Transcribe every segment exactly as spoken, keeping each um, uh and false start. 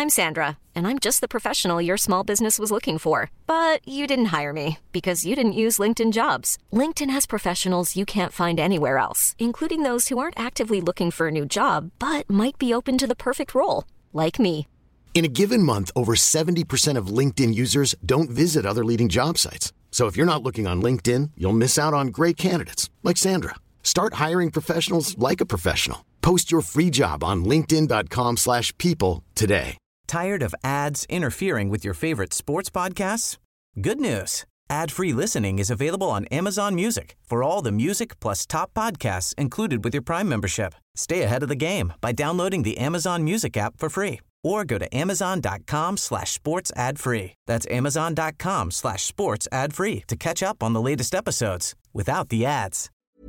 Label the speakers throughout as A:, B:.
A: I'm Sandra, and I'm just the professional your small business was looking for. But you didn't hire me because you didn't use LinkedIn Jobs. LinkedIn has professionals you can't find anywhere else, including those who aren't actively looking for a new job, but might be open to the perfect role, like me.
B: In a given month, over seventy percent of LinkedIn users don't visit other leading job sites. So if you're not looking on LinkedIn, you'll miss out on great candidates like Sandra. Start hiring professionals like a professional. Post your free job on linkedin dot com slash people today.
C: Tired of ads interfering with your favorite sports podcasts? Good news. Ad-free listening is available on Amazon Music for all the music plus top podcasts included with your Prime membership. Stay ahead of the game by downloading the Amazon Music app for free or go to amazon dot com slash sports ad free. That's amazon dot com slash sports ad free to catch up on the latest episodes without the ads.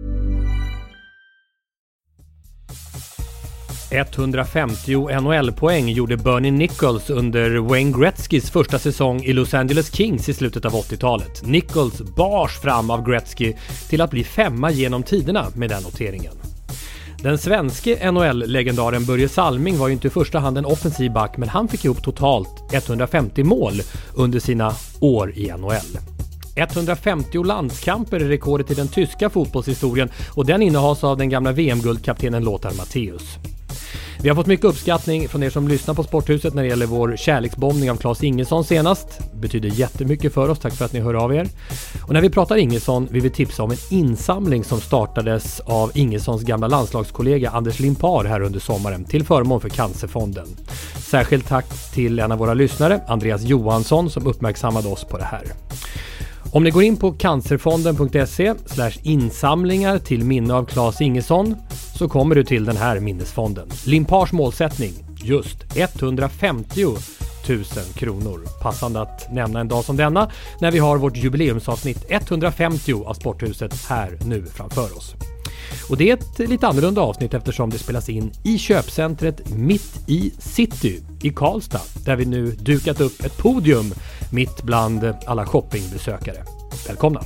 D: etthundrafemtio N H L-poäng gjorde Bernie Nichols under Wayne Gretzkys första säsong i Los Angeles Kings i slutet av åttiotalet. Nichols bars fram av Gretzky till att bli femma genom tiderna med den noteringen. Den svenske N H L-legendaren Börje Salming var ju inte i första hand en offensiv back, men han fick ihop totalt etthundrafemtio mål under sina år i N H L. etthundrafemtio landskamper är rekordet i den tyska fotbollshistorien och den innehas av den gamla V M-guldkaptenen Lothar Matthäus. Vi har fått mycket uppskattning från er som lyssnar på Sporthuset när det gäller vår kärleksbombning av Claes Ingesson senast. Det betyder jättemycket för oss, tack för att ni hör av er. Och när vi pratar Ingesson vill vi tipsa om en insamling som startades av Ingessons gamla landslagskollega Anders Limpar här under sommaren till förmån för Cancerfonden. Särskilt tack till en av våra lyssnare, Andreas Johansson, som uppmärksammade oss på det här. Om ni går in på cancerfonden punkt se slash insamlingar till minne av Claes Ingesson så kommer du till den här minnesfonden. Limpars målsättning, just etthundrafemtio tusen kronor. Passande att nämna en dag som denna när vi har vårt jubileumsavsnitt etthundrafemtio av Sporthuset här nu framför oss. Och det är ett lite annorlunda avsnitt eftersom det spelas in i köpcentret mitt i city i Karlstad, där vi nu dukat upp ett podium mitt bland alla shoppingbesökare. Välkomna!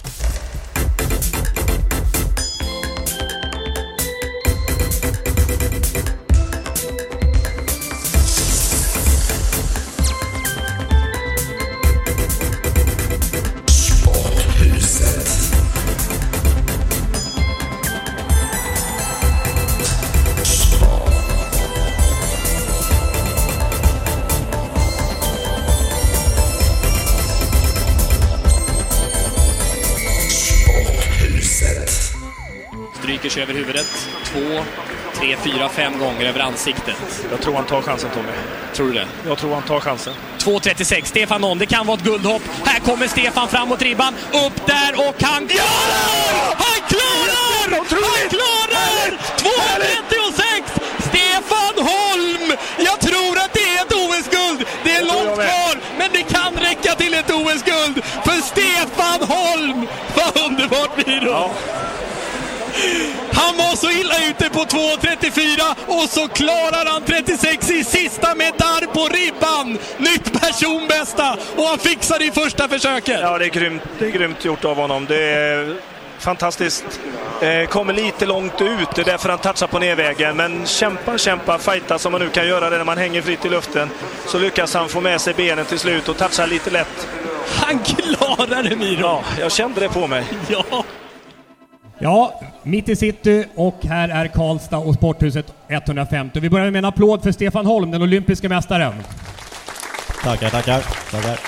E: Strykers över huvudet. Två, tre, fyra, fem gånger över ansiktet.
F: Jag tror han tar chansen, Tommy.
E: Tror du det?
F: Jag tror han tar chansen.
E: två trettiosex, Stefan Holm. Det kan vara ett guldhopp. Här kommer Stefan fram mot ribban. Upp där och han klarar! Han klarar! Han klarar! två trettiosex! Stefan Holm! Jag tror att det är ett O S-guld. Det är långt kvar, men det kan räcka till ett O S-guld. För Stefan Holm! Vad underbart blir det? Ja. Han var så illa ute på två trettiofyra och så klarar han trettiosex i sista med darr på ribban. Nytt personbästa och han fixar det i första försöket.
F: Ja, det är grymt, det är grymt gjort av honom. Det är fantastiskt. Eh, kommer lite långt ut, det är därför han touchar på nedvägen. Men kämpa, kämpa, fighta som man nu kan göra det när man hänger fritt i luften. Så lyckas han få med sig benen till slut och toucha lite lätt.
E: Han klarar det, Miro.
F: Ja, jag kände det på mig.
E: Ja.
D: Ja, mitt i city och här är Karlstad och Sporthuset etthundrafemtio. Vi börjar med en applåd för Stefan Holm, den olympiska mästaren.
G: Tackar, tackar, tackar.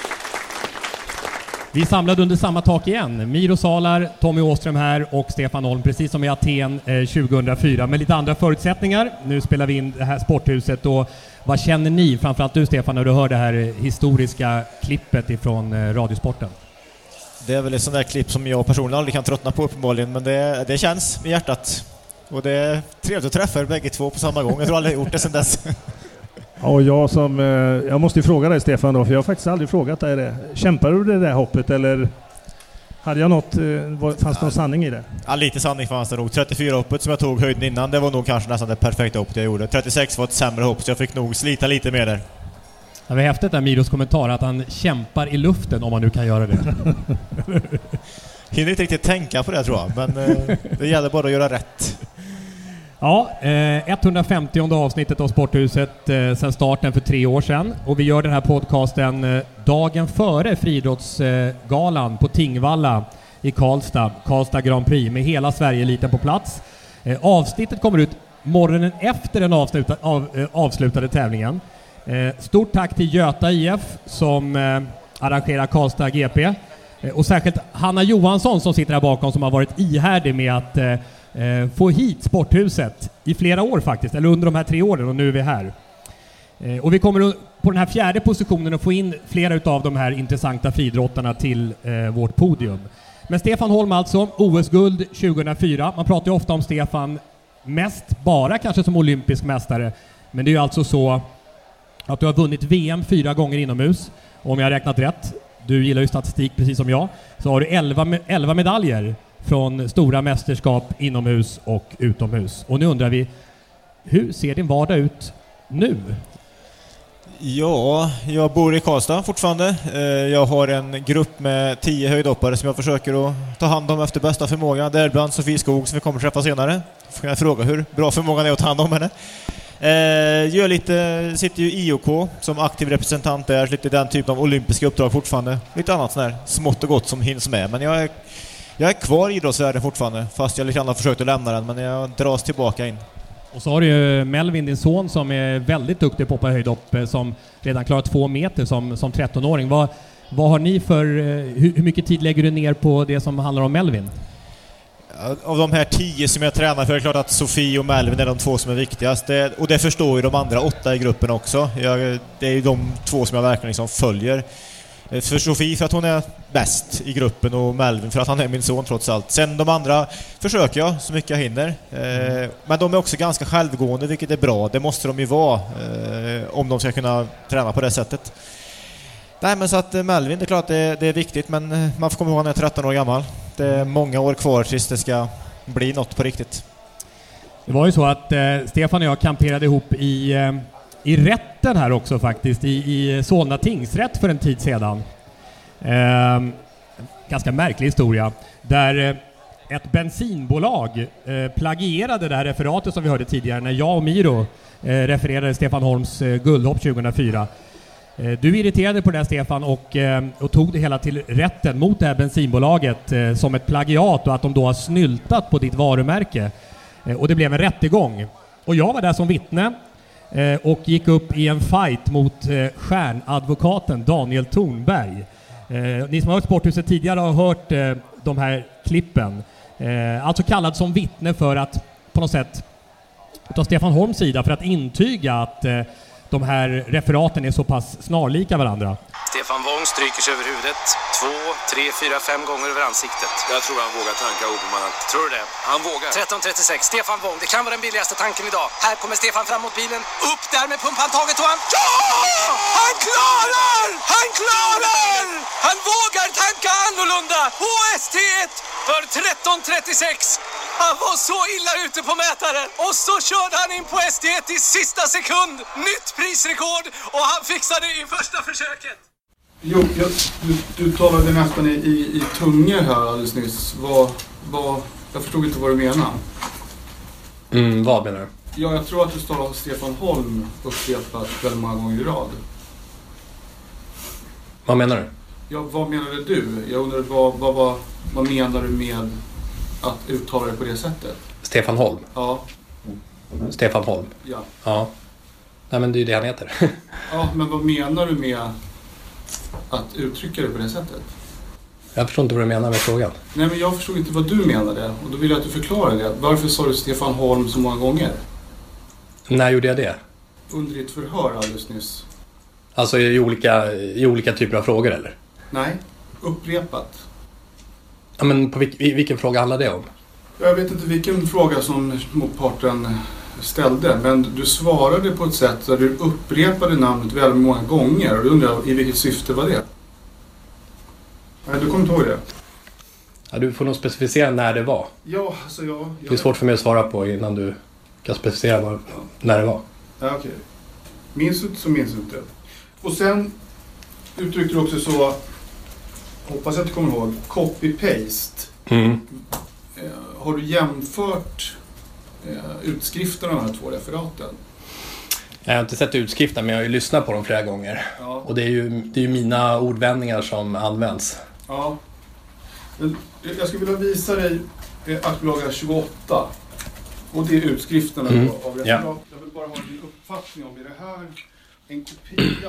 D: Vi samlade under samma tak igen. Miro Salar, Tommy Åström här och Stefan Holm, precis som i Aten eh, tjugohundrafyra med lite andra förutsättningar. Nu spelar vi in det här Sporthuset och vad känner ni, framförallt du Stefan, när du hör det här historiska klippet ifrån eh, Radiosporten?
G: Det är väl ett sånt där klipp som jag personligen aldrig kan tröttna på uppenbarligen, men det, det känns i hjärtat. Och det är trevligt att träffa er bägge två på samma gång. Jag tror aldrig gjort det sedan dess.
H: Ja, och jag som... Jag måste ju fråga dig Stefan då, för jag har faktiskt aldrig frågat dig det. Kämpar du det där hoppet eller hade jag något... Fanns det någon sanning i det?
G: Ja, lite sanning fanns det nog. trettiofyra hoppet som jag tog höjden innan, det var nog kanske nästan det perfekta hoppet jag gjorde. trettiosex var ett sämre hopp, så jag fick nog slita lite mer där.
D: Det var häftigt där Miros kommentar att han kämpar i luften, om man nu kan göra det.
G: Hinner inte riktigt tänka på det tror jag, men eh, det gäller bara att göra rätt.
E: Ja, eh, etthundrafemtionde avsnittet av Sporthuset eh, sedan starten för tre år sedan. Och vi gör den här podcasten eh, dagen före friidrottsgalan eh, på Tingvalla i Karlstad. Karlstad Grand Prix med hela Sverige-eliten på plats. Eh, avsnittet kommer ut morgonen efter den avsluta, av, eh, avslutade tävlingen. Eh, stort tack till Göta I F som eh, arrangerar Karlstad G P. Eh, och särskilt Hanna Johansson som sitter här bakom som har varit ihärdig med att eh, Eh, få hit Sporthuset i flera år faktiskt, eller under de här tre åren, och nu är vi här. Eh, och vi kommer på den här fjärde positionen att få in flera utav de här intressanta friidrottarna till eh, vårt podium. Men Stefan Holm alltså, O S-guld tjugohundrafyra. Man pratar ju ofta om Stefan mest bara kanske som olympisk mästare, men det är ju alltså så att du har vunnit V M fyra gånger inomhus. Och om jag har räknat rätt, du gillar ju statistik precis som jag, så har du elva medaljer från stora mästerskap inomhus och utomhus. Och nu undrar vi, hur ser din vardag ut nu?
G: Ja, jag bor i Karlstad fortfarande. Jag har en grupp med tio höjdhoppare som jag försöker att ta hand om efter bästa förmåga. Däribland Sofie Skog som vi kommer träffa senare. Får jag fråga hur bra förmågan är att ta hand om henne. Gör lite, sitter ju i I O K som aktiv representant där. Lite den typen av olympiska uppdrag fortfarande. Lite annat sån här smått och gott som hinns med. Men jag är Jag är kvar i idrottsvärlden fortfarande, fast jag lite grann har försökt att lämna den, men jag dras tillbaka in.
E: Och så har du ju Melvin, din son, som är väldigt duktig på höjdhopp, som redan klarar två meter som, som trettonåring. Vad, vad har ni för, hur, hur mycket tid lägger du ner på det som handlar om Melvin?
G: Av de här tio som jag tränar för är det klart att Sofie och Melvin är de två som är viktigast. Det, och det förstår ju de andra åtta i gruppen också. Jag, det är ju de två som jag verkligen liksom följer. För Sofie för att hon är bäst i gruppen och Melvin för att han är min son trots allt. Sen de andra försöker jag så mycket jag hinner. Eh, men de är också ganska självgående, vilket är bra. Det måste de ju vara eh, om de ska kunna träna på det sättet. Nej, men så att eh, Melvin, det är klart det, det är viktigt, men man får komma ihåg att han är tretton år gammal. Det är många år kvar tills det ska bli något på riktigt.
E: Det var ju så att eh, Stefan och jag kamperade ihop i... Eh, I rätten här också faktiskt, i, i Solna tingsrätt för en tid sedan. Eh, ganska märklig historia. Där eh, ett bensinbolag eh, plagierade det här referatet som vi hörde tidigare när jag och Miro eh, refererade Stefan Holms eh, guldhopp tjugohundrafyra. Eh, du irriterade på det här, Stefan, och, eh, och tog det hela till rätten mot det här bensinbolaget eh, som ett plagiat och att de då har snyltat på ditt varumärke. Eh, och det blev en rättegång. Och jag var där som vittne och gick upp i en fight mot eh, stjärnadvokaten Daniel Thornberg. Eh, ni som har hört Sporthuset tidigare har hört eh, de här klippen. Eh, alltså kallad som vittne för att på något sätt ta Stefan Holms sida för att intyga att eh, de här referaten är så pass snarlika varandra.
I: Stefan Wång stryker sig över huvudet två, tre, fyra, fem gånger över ansiktet.
J: Jag tror han vågar tanka Obermannen.
I: Tror du det?
J: Han vågar.
I: tretton trettiosex, Stefan Wång. Det kan vara den billigaste tanken idag. Här kommer Stefan fram mot bilen. Upp där med pumphandtaget och han... Ja! Han klarar! Han klarar! Han vågar tanka annorlunda. H S T ett för tretton trettiosex. Han var så illa ute på mätaren. Och så körde han in på S T ett i sista sekund. Nytt prisrekord. Och han fixade det i första försöket.
K: Jo, jag, du, du talade nästan i, i, i tungor här alldeles nyss. Vad, vad, jag förstod inte vad du menar.
E: Mm, vad menar du?
K: Ja, jag tror att du står av Stefan Holm upprepat väldigt många gånger i rad.
E: Vad menar du?
K: Ja, vad menade du? Jag undrar, vad, vad, vad, vad menar du med att uttala det på det sättet?
E: Stefan Holm?
K: Ja.
E: Stefan Holm?
K: Ja.
E: Ja. Nej, men det är ju det han heter.
K: Ja, men vad menar du med att uttrycka det på det sättet?
E: Jag förstår inte vad du menar med frågan.
K: Nej, men jag förstod inte vad du menade. Och då vill jag att du förklarar det. Varför sa du Stefan Holm så många gånger?
E: När gjorde jag det?
K: Under ditt förhör alldeles nyss.
E: Alltså i olika, i olika typer av frågor, eller?
K: Nej, upprepat.
E: Ja, men på vilk, vilken fråga handlar det om?
K: Jag vet inte vilken fråga som motparten ställde, men du svarade på ett sätt där du upprepade namnet väldigt många gånger. Och du undrar, i vilket syfte var det? Nej, du kommer inte ihåg det.
E: Ja, du får nog specificera när det var.
K: Ja, alltså jag... jag...
E: Det är svårt för mig att svara på innan du kan specificera vad, när det var.
K: Ja, okej. Okay. Minns du inte så minns du inte. Och sen uttryckte du också så, hoppas jag att du kommer ihåg, copy-paste.
E: Mm.
K: Har du jämfört eh, utskriften av de här två referaten?
E: Jag har inte sett utskriften, men jag har ju lyssnat på dem flera gånger. Ja. Och det är ju, det är ju mina ordvändningar som används.
K: Ja. Jag skulle vilja visa dig aktiebolaget tjugoåtta. Och det är utskrifterna mm. av referat. Ja. Jag vill bara ha en uppfattning om, är det här en kopia?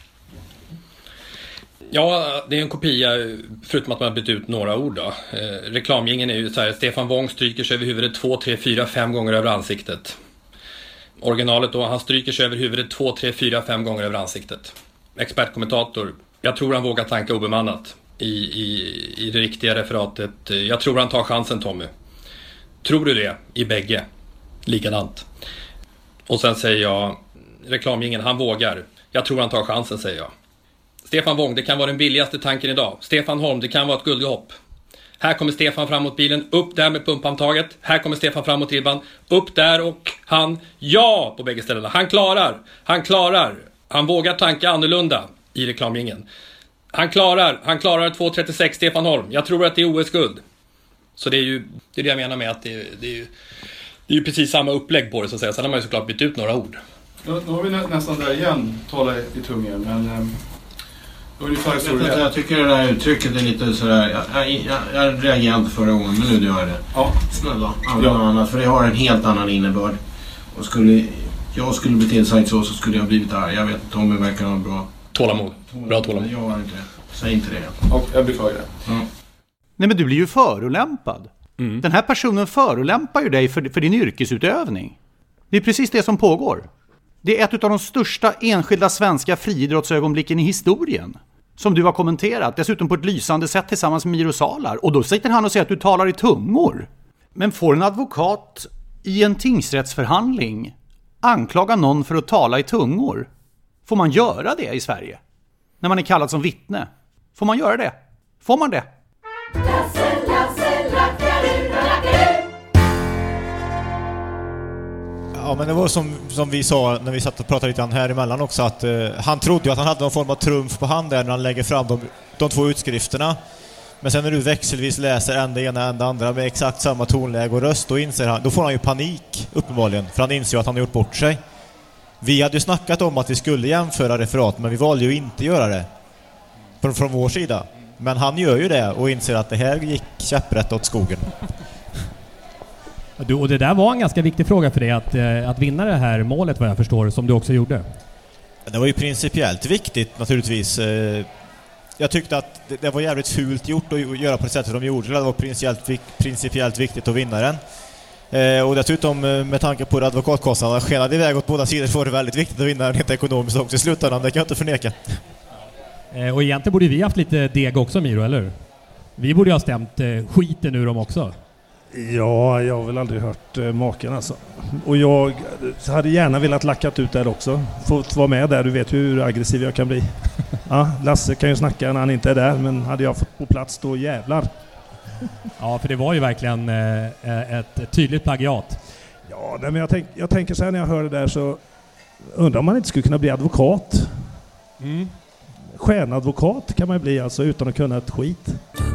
E: Ja, det är en kopia, förutom att man har bytt ut några ord då. Eh, reklamgängen är ju så här: Stefan Wång stryker sig över huvudet två, tre, fyra, fem gånger över ansiktet. Originalet då, han stryker sig över huvudet två, tre, fyra, fem gånger över ansiktet. Expertkommentator: jag tror han vågar tanka obemannat. I, i, i det riktiga referatet: jag tror han tar chansen, Tommy. Tror du det? I bägge. Likadant. Och sen säger jag, reklamgängen, han vågar. Jag tror han tar chansen, säger jag. Stefan Wång, det kan vara den billigaste tanken idag. Stefan Holm, det kan vara ett guldhopp. Här kommer Stefan fram mot bilen, upp där med pumphandtaget. Här kommer Stefan fram mot ribban, upp där, och han, ja, på bägge ställena. Han klarar, han klarar. Han vågar tanka annorlunda i reklamgängen. Han klarar, han klarar två trettiosex, Stefan Holm. Jag tror att det är O S-guld. Så det är ju det, är det jag menar med att det, det, är ju, det är ju precis samma upplägg på det, så att säga. Sen har man ju såklart bytt ut några ord.
K: Ja, nu har vi nä- nästan där igen, tala i, i tungen, men... Eh...
L: Jag, så jag, jag tycker det där uttrycket är lite sådär. Jag, jag, jag, jag reagerade inte förra gången, men nu gör jag det.
K: Ja.
L: Snälla, ja. Annat, för det har en helt annan innebörd. Och skulle jag skulle bete sig så, så skulle jag ha blivit arg. Jag vet inte, Tommy verkar ha bra
E: tålamod. Bra tålamod.
L: Jag har inte det. Säg inte det.
K: Och jag beklagar det.
L: Ja.
M: Nej, men du blir ju förolämpad.
E: Mm.
M: Den här personen förolämpar ju dig för, för din yrkesutövning. Det är precis det som pågår. Det är ett av de största enskilda svenska friidrottsögonblicken i historien som du har kommenterat, dessutom på ett lysande sätt tillsammans med Miro Salar. Och då sitter han och säger att du talar i tungor. Men får en advokat i en tingsrättsförhandling anklaga någon för att tala i tungor? Får man göra det i Sverige? När man är kallad som vittne? Får man göra det? Får man det?
G: Ja, men det var som, som vi sa när vi satt och pratade lite grann här emellan också, att eh, han trodde ju att han hade någon form av trumf på hand där när han lägger fram de, de två utskrifterna. Men sen när du växelvis läser en det ena en det andra med exakt samma tonläge och röst, då, inser han, då får han ju panik uppenbarligen, för han inser ju att han har gjort bort sig. Vi hade ju snackat om att vi skulle jämföra referat, men vi valde ju inte göra det från, från vår sida. Men han gör ju det och inser att det här gick käpprätt åt skogen.
D: Du, och det där var en ganska viktig fråga för dig att, att vinna det här målet, vad jag förstår, som du också gjorde.
G: Det var ju principiellt viktigt naturligtvis. Jag tyckte att det var jävligt fult gjort att göra på det sättet de gjorde. Det var principiellt, principiellt viktigt att vinna den. Och dessutom med tanke på det advokatkostnaderna skenade iväg åt båda sidor, så var det väldigt viktigt att vinna den helt ekonomiskt också i slutändan. Det kan jag inte förneka.
D: Och egentligen borde vi haft lite deg också, Miro, eller? Vi borde ha stämt skiten ur dem också.
H: Ja, jag har väl aldrig hört eh, maken alltså. Och jag hade gärna velat lackat ut där också. Fått vara med där, du vet hur aggressiv jag kan bli. Ja, Lasse kan ju snacka när han inte är där, men hade jag fått på plats då jävlar.
D: Ja, för det var ju verkligen eh, ett, ett tydligt plagiat.
H: Ja, men jag, tänk, jag tänker så här när jag hör det där, så undrar om man inte skulle kunna bli advokat.
D: Mm.
H: Stjärnadvokat kan man bli alltså utan att kunna ett skit.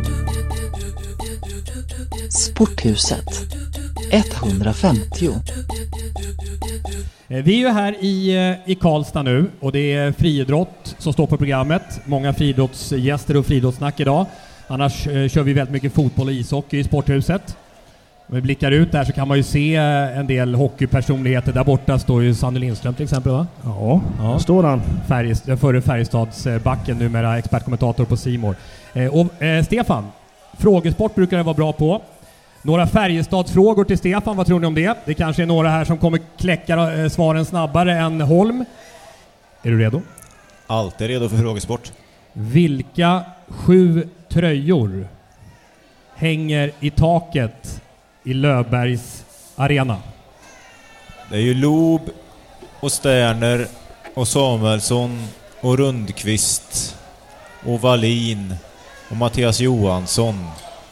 N: Sporthuset etthundrafemtio.
D: Vi är ju här i, i Karlstad nu, och det är friidrott som står på programmet. Många friidrottsgäster och friidrottssnack idag. Annars eh, kör vi väldigt mycket fotboll och ishockey i Sporthuset. Om vi blickar ut där så kan man ju se en del hockeypersonligheter. Där borta står ju Sanne Lindström till exempel, va?
H: Ja, ja. Står han.
D: Färjest, före Färjestadsbacken, numera expertkommentator på C More. Eh, och eh, Stefan, frågesport brukar det vara bra på. Några Färjestadsfrågor till Stefan, vad tror ni om det? Det kanske är några här som kommer kläcka eh, svaren snabbare än Holm. Är du redo?
G: Alltid redo för frågesport.
D: Vilka sju tröjor hänger i taket i Löfbergs arena?
G: Det är ju Lob och Sterner och Samuelsson och Rundqvist och Wallin och Mattias Johansson.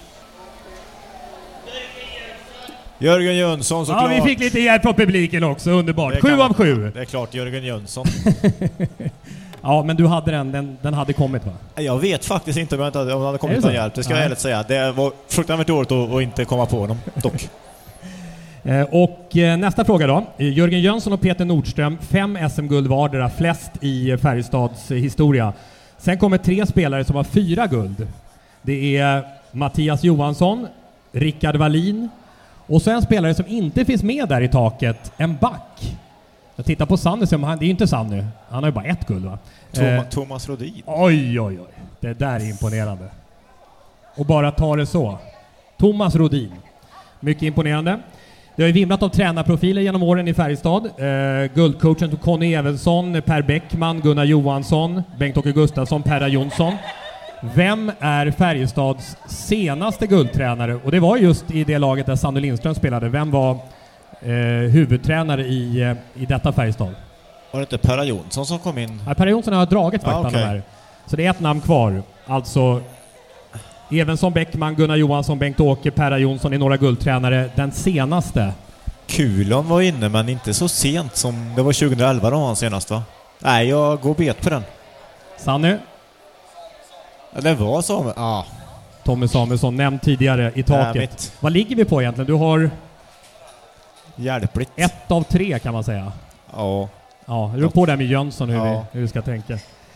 G: Jörgen Jönsson såklart.
D: Ja, vi fick lite hjälp från publiken också, underbart. Sju av sju.
G: Det är klart Jörgen Jönsson.
D: Ja, men du hade den, den, den hade kommit, va?
G: Jag vet faktiskt inte om, jag inte, om den hade kommit någon hjälp. Det ska jag ärligt säga. Det var fruktansvärt dåligt att, att inte komma på honom, dock.
D: Eh, och eh, nästa fråga då. Jörgen Jönsson och Peter Nordström, fem S M-guld vardera, flest i Färjestads eh, historia. Sen kommer tre spelare som har fyra guld. Det är Mattias Johansson, Rickard Wallin och så en spelare som inte finns med där i taket, en back. Jag tittar på Sanny, det är ju inte Sanny. Han har ju bara ett guld, va?
G: Thomas,
D: eh,
G: Thomas Rodin.
D: Oj, oj, oj. Det där är imponerande. Och bara ta det så. Thomas Rodin. Mycket imponerande. Det har ju vimlat av tränarprofiler genom åren i Färjestad. Eh, guldcoachen Conny Evensson, Per Bäckman, Gunnar Johansson, Bengt-Åke Gustafsson, Perra Jonsson. Vem är Färjestads senaste guldtränare? Och det var just i det laget där Sanny Lindström spelade. Vem var eh, huvudtränare i, eh, i detta Färjestad?
G: Var det inte Perra Jonsson som kom in?
D: Ja, Perra Jonsson har dragit faktiskt ah, okay. här. Så det är ett namn kvar. Alltså Evensson, Bäckman, Gunnar Johansson, Bengt-Åke, Perra Jonsson är några guldtränare. Den senaste.
G: Kulon var inne, men inte så sent som det var tjugoelva då han senast, va? Nej, jag går bet på den.
D: Sanny?
G: Ja, det var så. Ah.
D: Tommy Samuelsson, nämnd tidigare i taket.
G: Äh,
D: Vad ligger vi på egentligen? Du har...
G: Hjälpligt.
D: Ett av tre kan man säga.
G: Ja.
D: Ja, du är på där med Jönsson hur,
G: ja.
D: vi, hur vi ska tänka.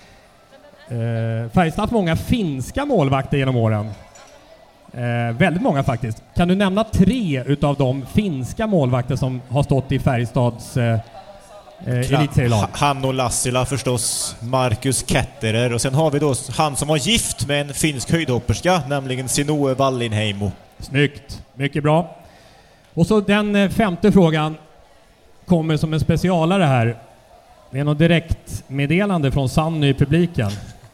D: Eh, Färjestad har haft många finska målvakter genom åren. Eh, väldigt många faktiskt. Kan du nämna tre utav de finska målvakter som har stått i Färjestads eh, eh, elitserielag?
G: Hanno Lassila förstås, Marcus Ketterer och sen har vi då han som var gift med en finsk höjdhopperska, nämligen Sinoe Wallinheimo.
D: Snyggt, mycket bra. Och så den eh, femte frågan kommer som en specialare här. Det är något direkt meddelande från Sanny i publiken.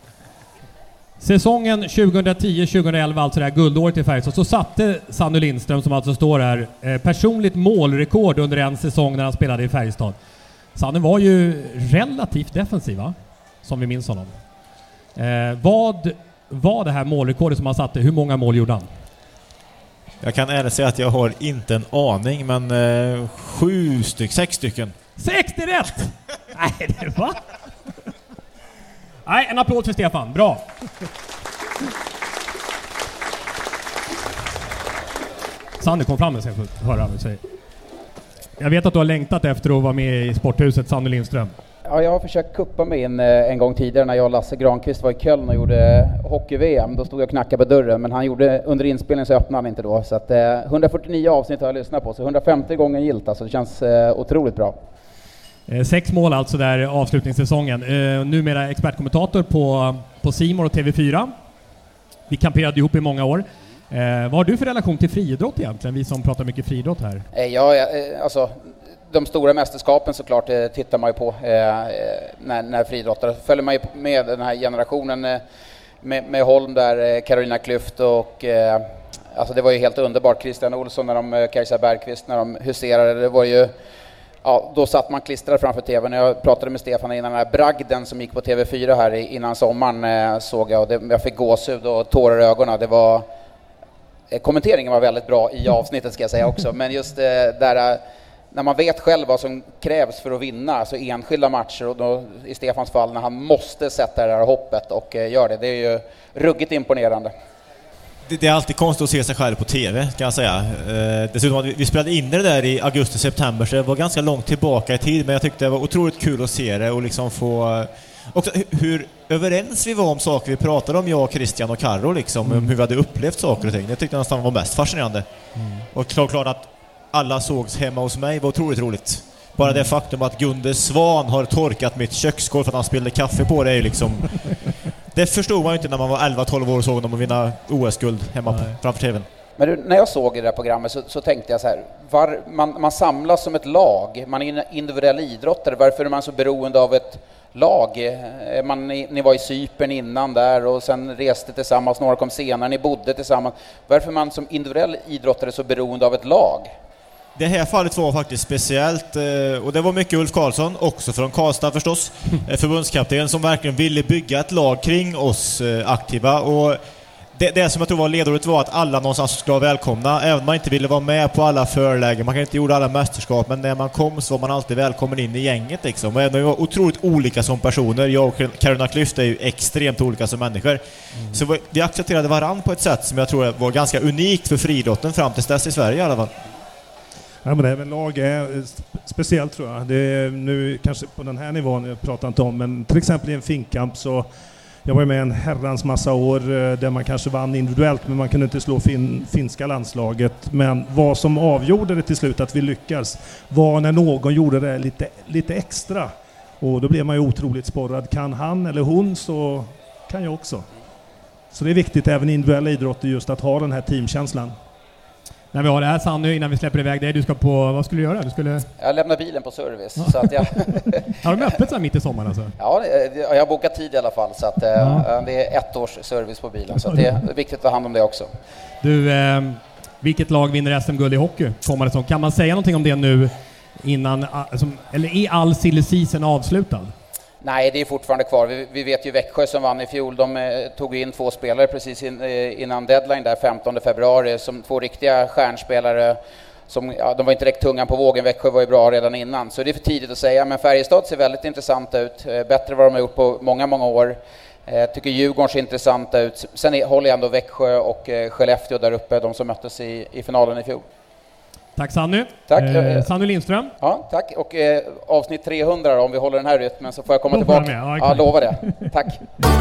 D: Säsongen tjugohundratio tjugoelva, alltså det här guldåret i Färjestad, så satte Sanny Lindström, som alltså står här, eh, personligt målrekord under en säsong när han spelade i Färjestad. Sanny var ju relativt defensiv, va? Som vi minns honom. Eh, vad var det här målrekordet som han satte? Hur många mål gjorde han?
G: Jag kan ärligt säga att jag har inte en aning, men eh, sju stycken, sex stycken.
D: sextio rätt! Nej, det var... Nej, en applåd för Stefan. Bra. Sanny, kom fram och sen får höra vad du säger. Jag vet att du har längtat efter att vara med i Sporthuset, Sanny Lindström.
O: Ja, jag har försökt kuppa mig in en gång tidigare när jag och Lasse Granqvist var i Köln och gjorde hockey-V M. Då stod jag och knackade på dörren, men han gjorde, under inspelningen så öppnade han inte då. Så att, eh, hundrafyrtionio avsnitt har jag lyssnat på, så hundrafemtio gånger gilt. Alltså, det känns eh, otroligt bra.
D: Eh, sex mål alltså där avslutningssäsongen. Eh, numera expertkommentator på, på C More och T V fyra. Vi kamperade ihop i många år. Eh, vad har du för relation till friidrott egentligen? Vi som pratar mycket friidrott här.
O: Eh, ja, eh, alltså... De stora mästerskapen såklart eh, tittar man ju på eh, när, när friidrottare. Följer man ju med den här generationen eh, med, med Holm där, eh, Carolina Klüft och eh, alltså det var ju helt underbart. Christian Olsson när de, eh, Kajsa Bergqvist när de huserade. Det var ju, ja, då satt man klistrad framför tvn. Jag pratade med Stefan innan, den här bragden som gick på T V fyra här innan sommaren eh, såg jag. Och det, jag fick gåshud och tårar i ögonen. Det var, eh, kommenteringen var väldigt bra i avsnittet ska jag säga också. Men just eh, där... När man vet själv vad som krävs för att vinna, alltså enskilda matcher, och då, i Stefans fall när han måste sätta det här hoppet och eh, gör det, det är ju ruggigt imponerande.
G: Det, det är alltid konstigt att se sig själv på tv, kan jag säga. Eh, dessutom, vi, vi spelade in det där i augusti-september, så det var ganska långt tillbaka i tid, men jag tyckte det var otroligt kul att se det och liksom få... Också hur överens vi var om saker vi pratade om, jag, Christian och Karro, liksom, mm. om hur vi hade upplevt saker och ting. Det tyckte jag nästan var mest fascinerande. Mm. Och klart, klart att alla sågs hemma hos mig var otroligt roligt. Bara mm. det faktum att Gunde Svan har torkat mitt köksskål för att han spillde kaffe på det är ju liksom... Det förstod man ju inte när man var elva tolv år och såg dem att vinna O S-guld hemma på, framför tvn.
O: Men du, när jag såg det där programmet så, så tänkte jag så här, var, man, man samlas som ett lag, man är en individuell idrottare, varför är man så beroende av ett lag? Man, ni, ni var i Cypern innan där och sen reste tillsammans, några kom senare, ni bodde tillsammans. Varför är man som individuell idrottare så beroende av ett lag?
G: Det här fallet var faktiskt speciellt, och det var mycket Ulf Karlsson, också från Karlstad förstås, förbundskapten, som verkligen ville bygga ett lag kring oss aktiva. Och det, det som jag tror var ledordet var att alla någonstans skulle vara välkomna, även om man inte ville vara med på alla förlägen, man kan inte göra alla mästerskap, men när man kom så var man alltid välkommen in i gänget liksom. Och vi var otroligt olika som personer, jag och Carolina Klüft är ju extremt olika som människor. Mm. Så vi accepterade varann på ett sätt som jag tror var ganska unikt för friidrotten fram till dess i Sverige i alla fall.
H: Ja, men det här med lag är speciellt tror jag. Det är nu kanske på den här nivån jag pratar inte om, men till exempel i en finkamp så jag var med en herrans massa år där man kanske vann individuellt men man kunde inte slå fin, finska landslaget. Men vad som avgjorde det till slut att vi lyckas var när någon gjorde det lite, lite extra. Och då blev man ju otroligt sporrad. Kan han eller hon så kan jag också. Så det är viktigt även i individuella idrotter just att ha den här teamkänslan.
P: När vi har det här Sanny, innan vi släpper iväg dig, du ska på, vad skulle du göra? Du skulle...
O: Jag lämnar bilen på service. Så att jag...
P: Har de öppet så här mitt i sommaren alltså?
O: Ja, jag har bokat tid i alla fall. Så att, ja. Det är ett års service på bilen. Så att det är viktigt att ta hand om det också.
P: Du, eh, vilket lag vinner S M-guld i hockey? Kommer det som? Kan man säga någonting om det nu innan, alltså, eller är all silly season avslutad?
O: Nej, det är fortfarande kvar. Vi, vi vet ju Växjö som vann i fjol, de eh, tog in två spelare precis in, eh, innan deadline där femtonde februari, som två riktiga stjärnspelare. Som, ja, de var inte direkt tungan på vågen, Växjö var ju bra redan innan. Så det är för tidigt att säga, men Färjestad ser väldigt intressant ut. Eh, bättre vad de har gjort på många, många år. Jag eh, tycker Djurgården ser intressant ut. Sen är, håller jag ändå Växjö och eh, Skellefteå där uppe, de som möttes i, i finalen i fjol.
P: Tack Sanny.
O: Tack.
P: Eh, Sanny Lindström.
O: Ja, tack. Och eh, avsnitt trehundra då, om vi håller den här rytmen så får jag komma Lova tillbaka. Ja, ja, lovar det. Tack.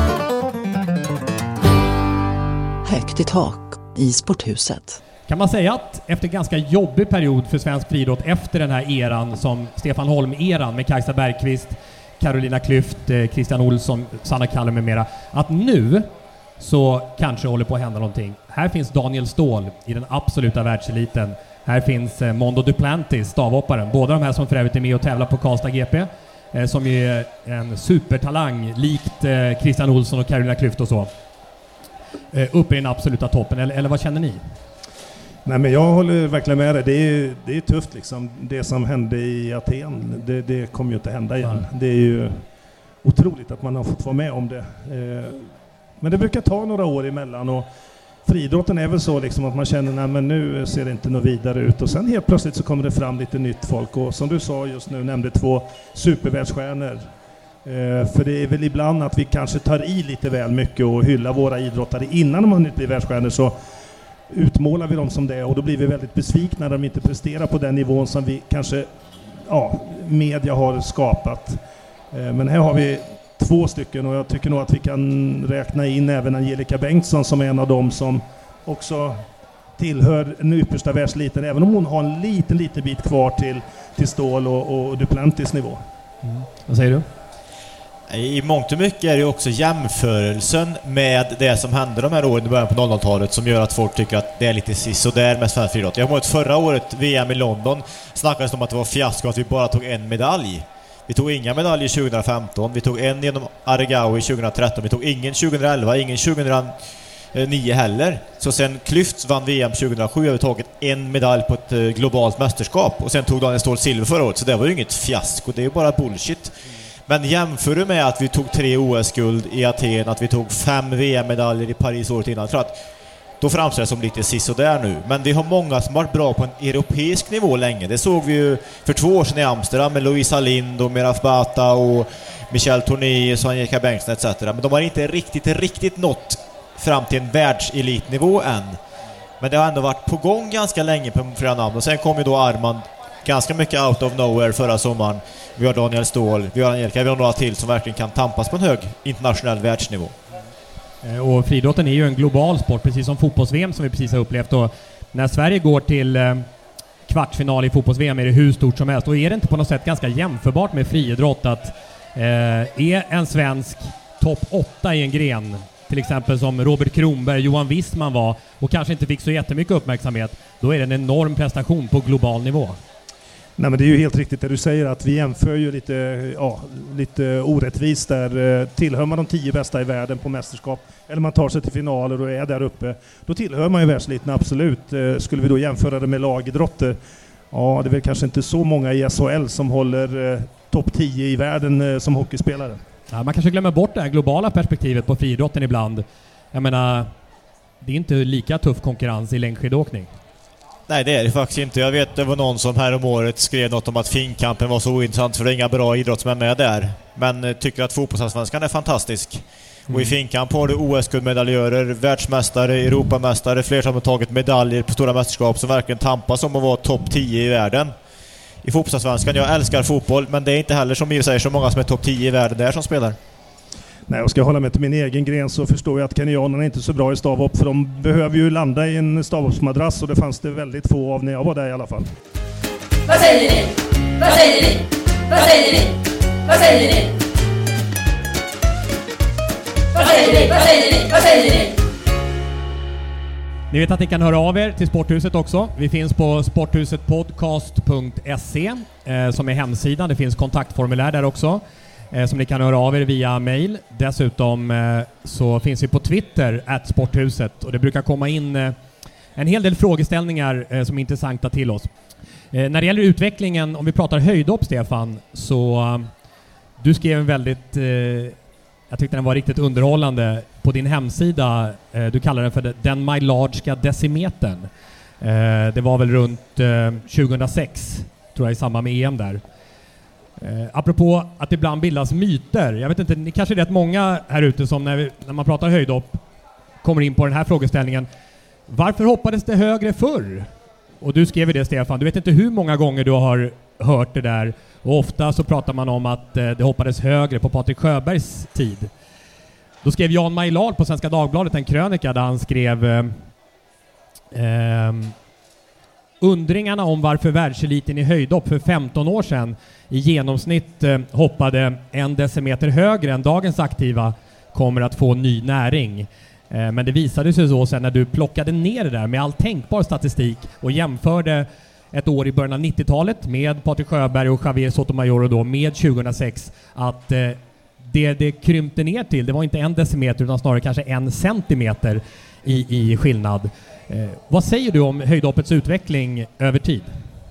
N: Högt i tak i Sporthuset.
P: Kan man säga att efter en ganska jobbig period för svensk friidrott efter den här eran som Stefan Holm-eran med Kajsa Bergqvist, Carolina Klüft, eh, Christian Olsson, Sanna Kalle med mera, att nu så kanske håller på att hända någonting. Här finns Daniel Ståhl i den absoluta världseliten. Här finns eh, Mondo Duplantis, stavhopparen. Båda de här som för övrigt är med och tävlar på Karlstad G P. Eh, som är en supertalang, likt eh, Christian Olsson och Carolina Klüft och så. Eh, uppe i den absoluta toppen. Eller, eller vad känner ni?
H: Nej, men jag håller verkligen med dig. Det är, det är tufft liksom. Det som hände i Aten, det, det kommer ju inte hända igen. Mm. Det är ju otroligt att man har fått vara med om det. Eh, men det brukar ta några år emellan och friidrotten är väl så liksom att man känner nej, men nu ser det inte något vidare ut och sen helt plötsligt så kommer det fram lite nytt folk och som du sa just nu nämnde två supervärldsstjärnor. Eh, för det är väl ibland att vi kanske tar i lite väl mycket och hyllar våra idrottare innan de hunnit bli världsstjärnor, så utmålar vi dem som det och då blir vi väldigt besvikna när de inte presterar på den nivån som vi kanske ja, media har skapat. Eh, men här har vi två stycken och jag tycker nog att vi kan räkna in även Angelica Bengtsson som är en av dem som också tillhör den yppersta världseliten, även om hon har en liten, liten bit kvar till, till Ståhl och, och Duplantis nivå.
P: Mm. Vad säger du?
G: I mångt och mycket är det också jämförelsen med det som hände de här åren i början på noll noll-talet som gör att folk tycker att det är lite sisådär med svensk friidrott. Jag kommer ihåg förra året, V M i London, snackades om att det var fiasko att vi bara tog en medalj. Vi tog inga medaljer tjugohundrafemton, vi tog en genom Aregawi tjugohundratretton, vi tog ingen tjugohundraelva, ingen tjugohundranio heller. Så sen Klüft vann V M tjugohundrasju har vi tagit en medalj på ett globalt mästerskap och sen tog Daniel Ståhl silver förra året, så det var ju inget fiasko, det är ju bara bullshit. Men jämför du med att vi tog tre O S-guld i Aten, att vi tog fem V M-medaljer i Paris året innan, för att då framstår det som lite sisådär nu. Men vi har många som varit bra på en europeisk nivå länge. Det såg vi ju för två år sedan i Amsterdam med Louisa Lind och Meraf Bata och Michel Tourné och Angelica Bengtsson et cetera. Men de har inte riktigt, riktigt nått fram till en världselitnivå än. Men det har ändå varit på gång ganska länge på flera namn. Och sen kom ju då Armand ganska mycket out of nowhere förra sommaren. Vi har Daniel Ståhl, vi har Angelica, vi har några till som verkligen kan tampas på en hög internationell världsnivå.
P: Och friidrotten är ju en global sport, precis som fotbolls-V M som vi precis har upplevt. Och när Sverige går till eh, kvartsfinal i fotbolls-V M är det hur stort som helst. Och är det inte på något sätt ganska jämförbart med friidrott att eh, är en svensk topp åtta i en gren, till exempel som Robert Kronberg, Johan Wissman var, och kanske inte fick så jättemycket uppmärksamhet, då är det en enorm prestation på global nivå.
H: Nej, men det är ju helt riktigt det du säger, att vi jämför ju lite, ja, lite orättvist där. Tillhör man de tio bästa i världen på mästerskap eller man tar sig till finaler och är där uppe, då tillhör man ju världseliten absolut. Skulle vi då jämföra det med lagidrotter, ja, det är väl kanske inte så många i S H L som håller eh, topp tio i världen eh, som hockeyspelare.
P: Ja, man kanske glömmer bort det här globala perspektivet på friidrotten ibland. Jag menar, det är inte lika tuff konkurrens i längdskidåkning.
G: Nej, det är det faktiskt inte. Jag vet det var någon som här om året skrev något om att finkampen var så ointressant för det är inga bra idrottsmän med där. Men tycker att fotbollsallsvenskan är fantastisk. Mm. Och i finkamp har du O S-guldmedaljörer, världsmästare, Europamästare, fler som har tagit medaljer på stora mästerskap som verkligen tampas om att vara topp tio i världen. I fotbollsallsvenskan, jag älskar fotboll, men det är inte heller som jag säger så många som är topp tio i världen där som spelar.
H: Nej, och ska jag hålla mig till min egen gren så förstår jag att kenyanerna är inte så bra i stavhopp, för de behöver ju landa i en stavhoppsmadrass och det fanns det väldigt få av när jag var där i alla fall.
Q: Vad säger ni? Vad säger ni? Vad säger ni? Vad säger ni? Vad säger ni? Vad säger ni? Vad säger ni?
P: Ni vet att ni kan höra av er till Sporthuset också. Vi finns på sporthusetpodcast punkt se eh, som är hemsidan. Det finns kontaktformulär där också eh, som ni kan höra av er via mail. Dessutom eh, så finns vi på Twitter at Sporthuset och det brukar komma in eh, en hel del frågeställningar eh, som är intressanta till oss. Eh, när det gäller utvecklingen, om vi pratar höjdhopp, Stefan, så eh, du skrev en väldigt eh, jag tyckte den var riktigt underhållande på din hemsida. Eh, du kallar den för den Maillardska decimetern. Eh, det var väl runt eh, tjugohundrasex, tror jag, i samband med E M där. Eh, apropå att ibland bildas myter. Jag vet inte, ni kanske är rätt många här ute som när, vi, när man pratar höjdhopp kommer in på den här frågeställningen. Varför hoppades det högre förr? Och du skrev det, Stefan. Du vet inte hur många gånger du har hört det där. Och ofta så pratar man om att eh, det hoppades högre på Patrik Sjöbergs tid. Då skrev Jan Maillard på Svenska Dagbladet en krönika där han skrev eh, eh, undringarna om varför världseliten i höjdhopp för femton år sedan i genomsnitt eh, hoppade en decimeter högre än dagens aktiva kommer att få ny näring. Eh, men det visade sig så sen när du plockade ner det där med all tänkbar statistik och jämförde ett år i början av nittiotalet med Patrik Sjöberg och Javier Sotomayor och då med tjugohundrasex att eh, det det krympte ner till, det var inte en decimeter utan snarare kanske en centimeter i, i skillnad. Eh, vad säger du om höjdhoppets utveckling över tid?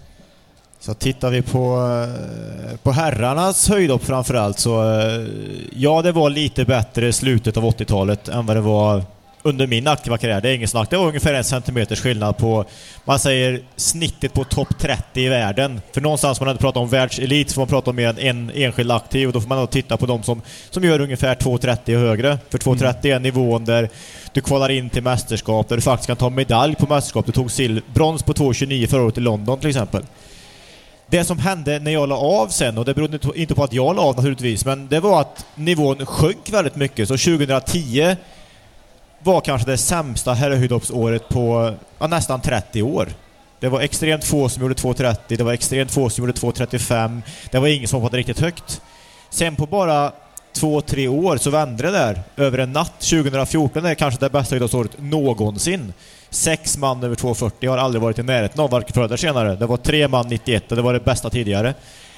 G: Så tittar vi på, på herrarnas höjdhopp framförallt så ja, det var lite bättre i slutet av åttiotalet än vad det var under min aktiva karriär. Det är ingen snack. Det var ungefär en centimeters skillnad på, man säger, snittet på topp trettio i världen. För någonstans man hade pratat om världselit får man prata om mer än en enskild aktiv och då får man då titta på de som, som gör ungefär två trettio och högre. För två trettio är nivån där du kvalar in till mästerskap, där du faktiskt kan ta medalj på mästerskap. Du tog sil- brons på två tjugonio förra året i London till exempel. Det som hände när jag la av sen, och det berodde inte på att jag la av naturligtvis, men det var att nivån sjönk väldigt mycket. Så tjugohundratio var kanske det sämsta herrhöjdhoppsåret på ja, nästan trettio år. Det var extremt få som gjorde två trettio, det var extremt få som gjorde två trettiofem, det var ingen som hoppade riktigt högt. Sen på bara två, tre år så vände det där över en natt. tjugohundrafjorton är kanske det bästa höjdhoppsåret någonsin. Sex man över två fyrtio har aldrig varit i närheten av varken förr eller senare. Det var tre man nittioett och det var det bästa tidigare.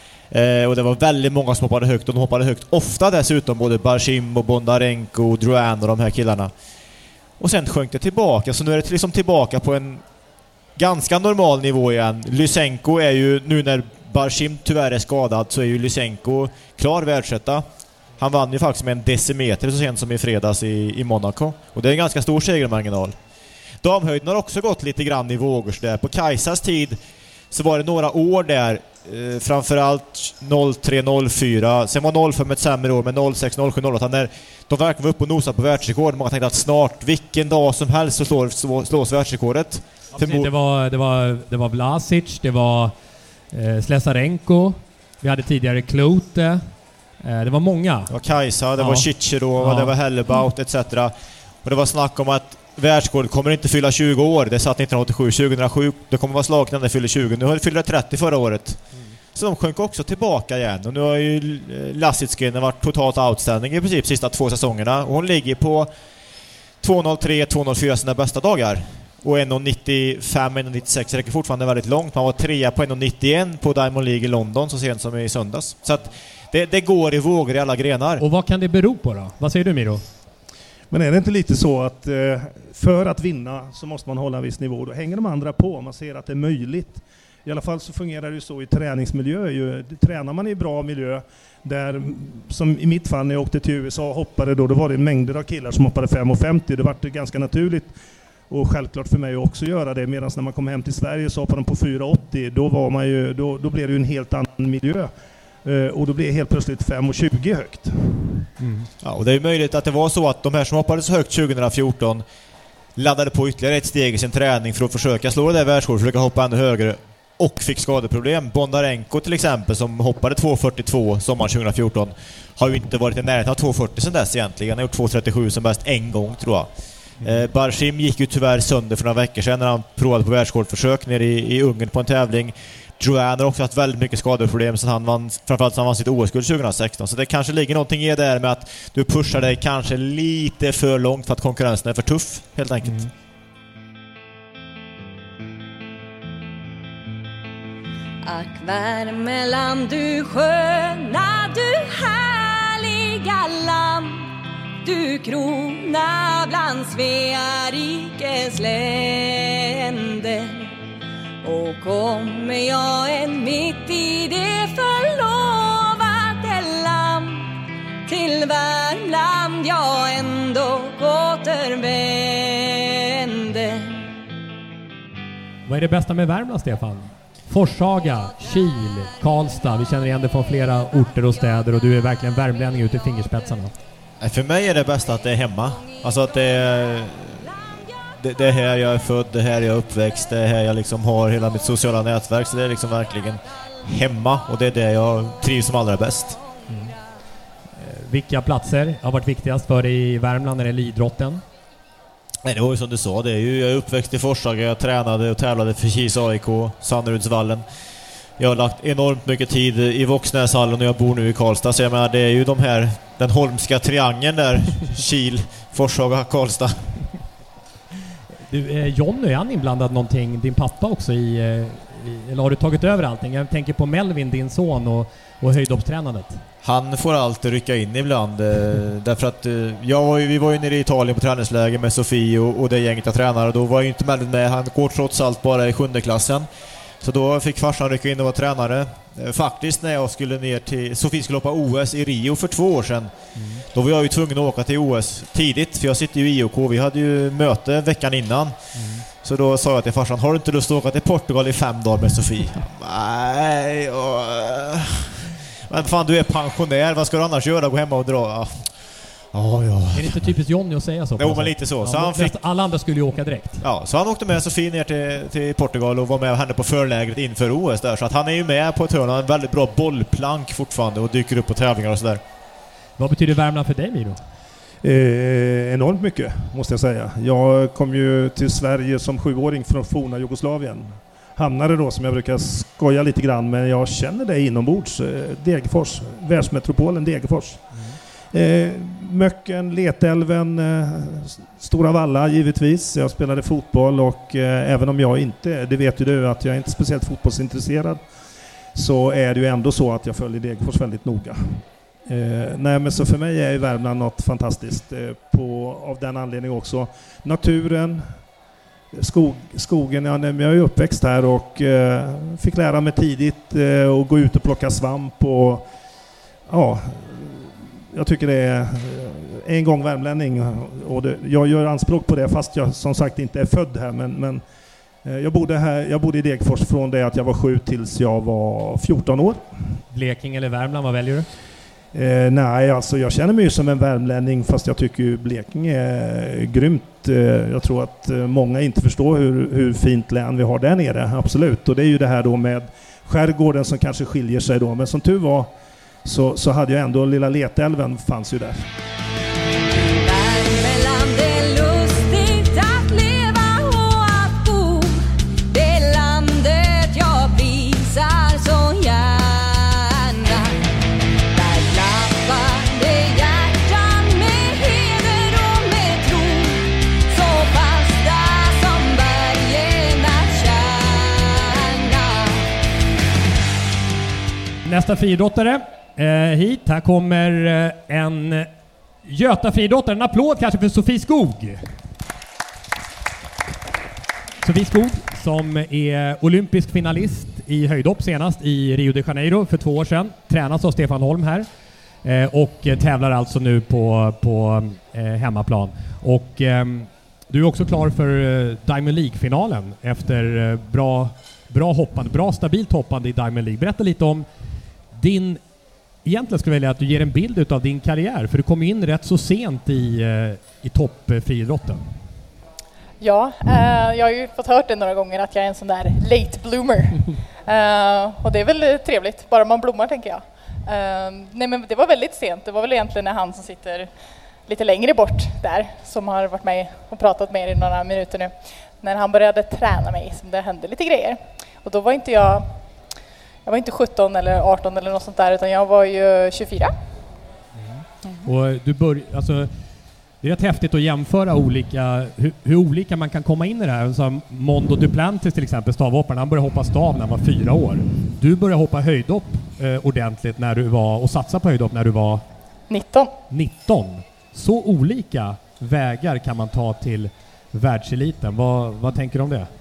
G: Eh, och det var väldigt många som hoppade högt och de hoppade högt ofta dessutom, både Barshim och Bondarenko, Drouin och de här killarna. Och sen sjönk det tillbaka, så nu är det liksom tillbaka på en ganska normal nivå igen. Lysenko är ju, nu när Barshim tyvärr är skadad, så är ju Lysenko klar världsetta. Han vann ju faktiskt med en decimeter så sent som i fredags i, i Monaco. Och det är en ganska stor segermarginal. Damhöjden har också gått lite grann i vågor där. På Kajsas tid så var det några år där, eh, framförallt noll tre noll fyra. Sen var noll fem ett sämre år med noll sex noll sju noll åtta när de verkligen var uppe och nosade på världsrekord. Många tänkte att snart, vilken dag som helst, så slår, slår, slås världsrekordet.
P: Ja, det, var, det, var, det var Vlasic, det var eh, Slesarenko, vi hade tidigare Klote, eh, det var många.
G: Det var Kajsa, det ja. var Chichirova, ja. det var Hellebaut et cetera. Och det var snack om att världsrekord kommer inte fylla tjugo år. Det satt nittonhundraåttiosju, tjugohundrasju. Det kommer vara slaget när det fyller tjugo. Nu har det fyllt trettio förra året. Mm. Så de sjönk också tillbaka igen. Och nu har ju Lasitskin varit totalt outstanding i princip sista två säsongerna. Och hon ligger på två noll tre två noll fyra sina bästa dagar. Och en nittiofem en nittiosex räcker fortfarande väldigt långt. Man var trea på en nittioett på Diamond League i London så sent som i söndags. Så att det, det går i vågor i alla grenar.
P: Och vad kan det bero på då? Vad säger du, Miro?
H: Men är det inte lite så att eh, för att vinna så måste man hålla en viss nivå? Då hänger de andra på. Man ser att det är möjligt. I alla fall så fungerar det ju så i träningsmiljö. Ju, tränar man i bra miljö där, som i mitt fall när jag åkte till U S A och hoppade då, då var det mängder av killar som hoppade fem femtio. Det var det ganska naturligt Och självklart för mig också göra det, medan när man kom hem till Sverige så hoppade de på fyra åttio, då, var man ju, då, då blev det ju en helt annan miljö. Uh, och då blev det helt plötsligt fem tjugo högt.
G: Mm. Ja, och det är möjligt att det var så att de här som hoppade så högt tjugohundrafjorton laddade på ytterligare ett steg i sin träning för att försöka slå det där världsrekordet, försöka hoppa ännu högre, och fick skadeproblem. Bondarenko till exempel, som hoppade två fyrtiotvå sommaren tjugohundrafjorton, har ju inte varit i närheten av två fyrtio sedan dess egentligen. Han har gjort två trettiosju som bäst en gång, tror jag. Mm. Eh, Barshim gick ju tyvärr sönder för några veckor sedan när han provade på världsrekordförsök nere i, i Ungern på en tävling. Joanne har också haft väldigt mycket skadeproblem så han vann, framförallt så han vann sitt O S-guld tjugohundrasexton. Så det kanske ligger någonting i det där med att du pushar dig kanske lite för långt för att konkurrensen är för tuff, helt enkelt. Mm.
R: Ack Värmeland, du sköna, du härliga land, du krona bland Svea rikes länder. Och kommer jag en mitt i det förlovade land, till Värmland jag ändå återvänder.
P: Vad är det bästa med Värmland, Stefan? Forshaga, Kil, Karlstad. Vi känner igen det från flera orter och städer och du är verkligen värmlänning ut i fingerspetsarna.
G: För mig är det bästa att det är hemma. Alltså att det är, det, det är här jag är född, det är här jag är uppväxt, det är här jag liksom har hela mitt sociala nätverk. Så det är liksom verkligen hemma och det är det jag trivs som allra bäst.
P: Mm. Vilka platser har varit viktigast för dig i Värmland när det gäller idrotten?
G: Nej, det var ju som du sa, det är ju, jag är uppväxt i Forshaga, jag tränade och tävlade för Kis A I K, Sanderudsvallen. Jag har lagt enormt mycket tid i Våxnäshallen och jag bor nu i Karlstad, så jag menar, det är ju de här, den holmska triangeln där, Kil, Forshaga, Karlstad.
P: Du, eh, John, är han inblandad någonting, din pappa också i, i, eller har du tagit över allting? Jag tänker på Melvin, din son, och, och höjdhoppstränandet.
G: Han får alltid rycka in ibland eh, därför att eh, jag var ju, vi var ju nere i Italien på träningsläger med Sofie och, och det gänget av tränare, och då var ju inte Melvin med. Han går trots allt bara i sjunde klassen. Så då fick farsan rycka in och vara tränare. Eh, faktiskt när jag skulle ner till Sofie skulle hoppa O S i Rio för två år sedan. Mm. Då var jag ju tvungen att åka till O S tidigt, för jag sitter ju i I O K. Vi hade ju möte veckan innan. Mm. Så då sa jag till farsan, har du inte lust att åka till Portugal i fem dagar med Sofie? Nej, och... Men fan, du är pensionär, vad ska du annars göra? Gå hemma och dra? Oh, ja.
P: Är det inte typiskt Johnny att säga så?
G: Jo, men lite så.
P: Ja,
G: så han fick...
P: Alla andra skulle ju åka direkt.
G: Ja, så han åkte med Sofie ner till, till Portugal och var med henne på förlägret inför O S där. Så att han är ju med på ett hörn, en väldigt bra bollplank fortfarande och dyker upp på tävlingar och sådär.
P: Vad betyder Värmland för dig, Miro?
H: Eh, enormt mycket, måste jag säga. Jag kom ju till Sverige som sjuåring från forna Jugoslavien. Hamnade då, som jag brukar skoja lite grann, men jag känner det inombords. Degerfors, världsmetropolen Degerfors. Mm. Eh, Möcken, Letälven, eh, Stora Valla givetvis. Jag spelade fotboll och eh, även om jag inte, det vet ju du att jag är inte speciellt fotbollsintresserad, så är det ju ändå så att jag följer Degerfors väldigt noga. Eh, nej, men så för mig är ju Värmland något fantastiskt. Eh, på, av den anledningen också. Naturen, Skog, skogen, ja, jag är ju uppväxt här och eh, fick lära mig tidigt eh, att gå ut och plocka svamp och ja, jag tycker det är en gång värmlänning och det, jag gör anspråk på det fast jag som sagt inte är född här, men, men eh, jag bodde här, jag bodde i Degerfors från det att jag var sju tills jag var fjorton år.
P: Blekinge eller Värmland, vad väljer du?
H: Eh, nej, alltså jag känner mig ju som en värmlänning, fast jag tycker ju Blekinge är grymt. Eh, jag tror att eh, många inte förstår hur, hur fint län vi har där nere, absolut. Och det är ju det här då med skärgården som kanske skiljer sig då. Men som tur var så, så hade jag ändå lilla Letälven fanns ju där.
P: Nästa friidrottare eh, hit. Här kommer eh, en Göta friidrottare. En applåd kanske för Sofie Skog. Sofie Skog som är olympisk finalist i höjdhopp senast i Rio de Janeiro för två år sedan. Tränas av Stefan Holm här. Eh, och tävlar alltså nu på, på eh, hemmaplan. Och eh, Du är också klar för uh, Diamond League-finalen efter uh, bra, bra hoppande, bra stabilt hoppande i Diamond League. Berätta lite om din, egentligen skulle jag vilja att du ger en bild av din karriär, för du kom in rätt så sent i, uh, i toppfriidrotten.
S: Ja, uh, jag har ju fått hört det några gånger att jag är en sån där late bloomer. uh, och det är väl trevligt, bara man blommar tänker jag. Uh, nej men det var väldigt sent, det var väl egentligen när han som sitter lite längre bort där, som har varit med och pratat med er i några minuter nu, när han började träna mig som det hände lite grejer. Och då var inte jag, jag var inte sjutton eller arton eller något sånt där, utan jag var ju tjugofyra.
P: Mm. Och du bör, alltså, det är rätt häftigt att jämföra olika, hur, hur olika man kan komma in i det här. Som Mondo Duplantis till exempel, stavhopparen, han började hoppa stav när han var fyra år. Du började hoppa höjdhopp eh, ordentligt när du var, och satsa på höjdhopp när du var
S: nitton.
P: nitton. Så olika vägar kan man ta till världseliten. Vad, vad tänker du om det?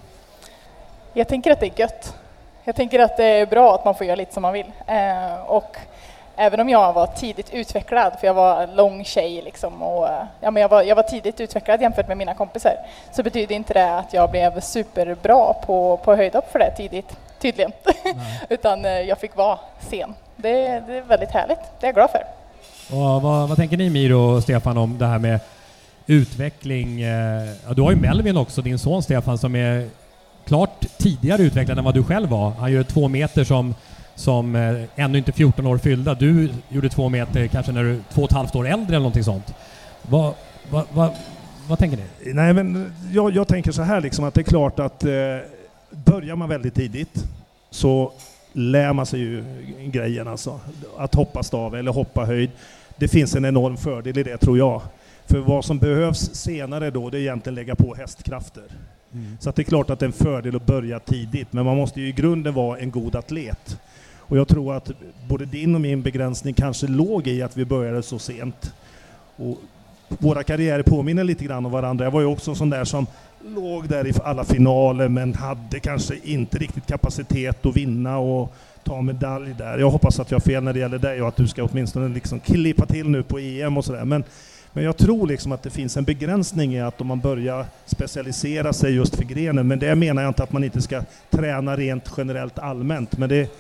S: Jag tänker att det är gött. Jag tänker att det är bra att man får göra lite som man vill. Eh, och även om jag var tidigt utvecklad, för jag var lång tjej liksom, och ja, men jag, var, jag var tidigt utvecklad jämfört med mina kompisar, så betyder inte det att jag blev superbra på, på höjdhopp för det tidigt, tydligen. Utan eh, jag fick vara sen. Det, det är väldigt härligt. Det är jag glad för.
P: Och vad, vad tänker ni, Miro och Stefan, om det här med utveckling? Ja, du har ju Melvin också, din son Stefan, som är klart tidigare utvecklad än vad du själv var. Han gör två meter som, som eh, ännu inte fjorton år fyllda. Du gjorde två meter kanske när du är två och ett halvt år äldre eller någonting sånt. Vad, vad, vad, vad tänker ni?
H: Nej, men jag, jag tänker så här liksom, att det är klart att eh, börjar man väldigt tidigt så lär man sig ju grejen, alltså att hoppa stav eller hoppa höjd. Det finns en enorm fördel i det, tror jag. För vad som behövs senare då, det är egentligen lägga på hästkrafter. Mm. Så att det är klart att det är en fördel att börja tidigt, men man måste ju i grunden vara en god atlet. Och jag tror att både din och min begränsning kanske låg i att vi började så sent. Och våra karriärer påminner lite grann om varandra. Jag var ju också en sån där som låg där i alla finaler, men hade kanske inte riktigt kapacitet att vinna och ta medalj där. Jag hoppas att jag har fel när det gäller dig och att du ska åtminstone liksom klippa till nu på E M och sådär. Men, men jag tror liksom att det finns en begränsning i att om man börjar specialisera sig just för grenen. Men det menar jag inte att man inte ska träna rent generellt allmänt. Men det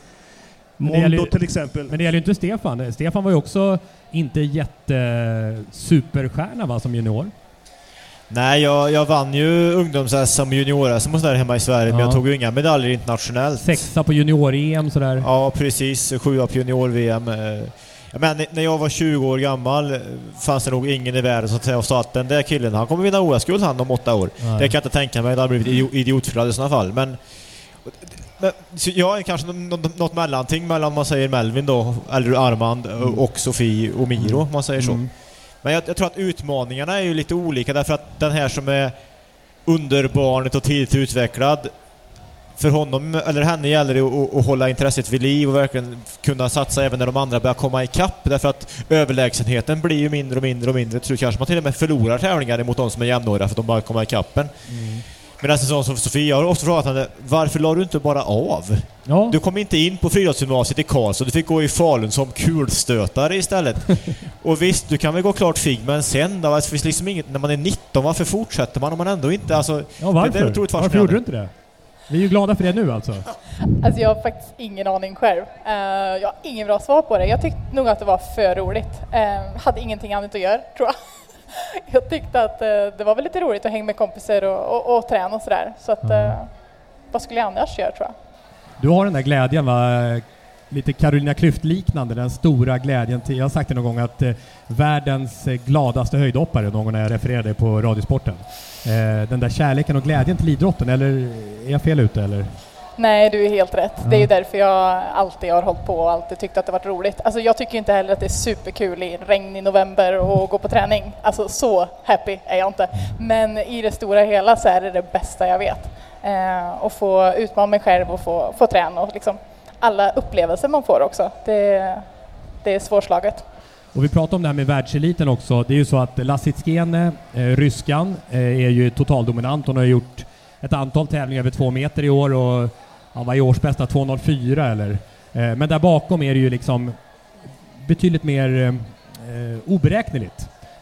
H: Mondo till exempel.
P: Men det gäller ju inte Stefan. Stefan var ju också inte jättesuperstjärna, va, som junior.
G: Nej, jag, jag vann ju ungdoms-S M junior-S M där hemma i Sverige, ja. Men jag tog ju inga medaljer internationellt.
P: Sexa på junior-E M sådär.
G: Ja, precis. Sjua på junior-V M. Men när jag var tjugo år gammal fanns det nog ingen i världen som sa att den där killen, han kommer vinna O S-guld han om åtta år. Nej. Det kan jag inte tänka mig, det hade blivit idiotförlad i sådana fall. Men, men jag är kanske något, något mellanting mellan, man säger Melvin då, eller Armand mm. och Sofie och Miro, man säger så. Mm. Men jag, jag tror att utmaningarna är ju lite olika, därför att den här som är underbarnet och tidigt utvecklad, för honom eller henne gäller det att, att hålla intresset vid liv och verkligen kunna satsa även när de andra börjar komma i kapp, därför att överlägsenheten blir ju mindre och mindre och mindre. Jag tror kanske man till och med förlorar tävlingar mot de som är jämnåriga för att de bara kommer i kappen. Mm. Men nästan sån som Sofia, jag har ofta frågat henne, varför la du inte bara av? Ja. Du kom inte in på friidrottsgymnasiet i Karlstad, du fick gå i Falun som kulstötare istället. Och visst, du kan väl gå klart fig, men sen då, det finns liksom inget, när man är nitton, varför fortsätter man om man ändå inte, alltså...
P: Ja, varför? Det, det varför gjorde du inte det? Vi är ju glada för det nu alltså.
S: Alltså jag har faktiskt ingen aning själv. Uh, jag har ingen bra svar på det. Jag tyckte nog att det var för roligt. Uh, hade ingenting annat att göra, tror jag. Jag tyckte att uh, det var väl lite roligt att hänga med kompisar och, och, och träna och sådär. Så att, uh, vad skulle jag annars göra, tror jag?
P: Du har den där glädjen, va? Lite Carolina Klüft-liknande, den stora glädjen till, jag har sagt det någon gång, att eh, världens eh, gladaste höjdhoppare någon gång när jag refererade på Radiosporten. Eh, den där kärleken och glädjen till idrotten, eller är jag fel ute, eller?
S: Nej, du är helt rätt. Ja. Det är ju därför jag alltid har hållit på och alltid tyckt att det varit roligt. Alltså jag tycker inte heller att det är superkul i regn i november och gå på träning. Alltså så happy är jag inte. Men i det stora hela så är det det bästa jag vet. Eh, och få utmana mig själv och få, få träna och liksom alla upplevelser man får också. Det, det är svårslaget.
P: Och vi pratar om det här med världseliten också. Det är ju så att Lasitskene, eh, ryskan, eh, är ju totaldominant. Hon har gjort ett antal tävlingar över två meter i år och ja, var i årsbästa två noll fyra eller. Eh, men där bakom är det ju liksom betydligt mer eh, oberäkneligt.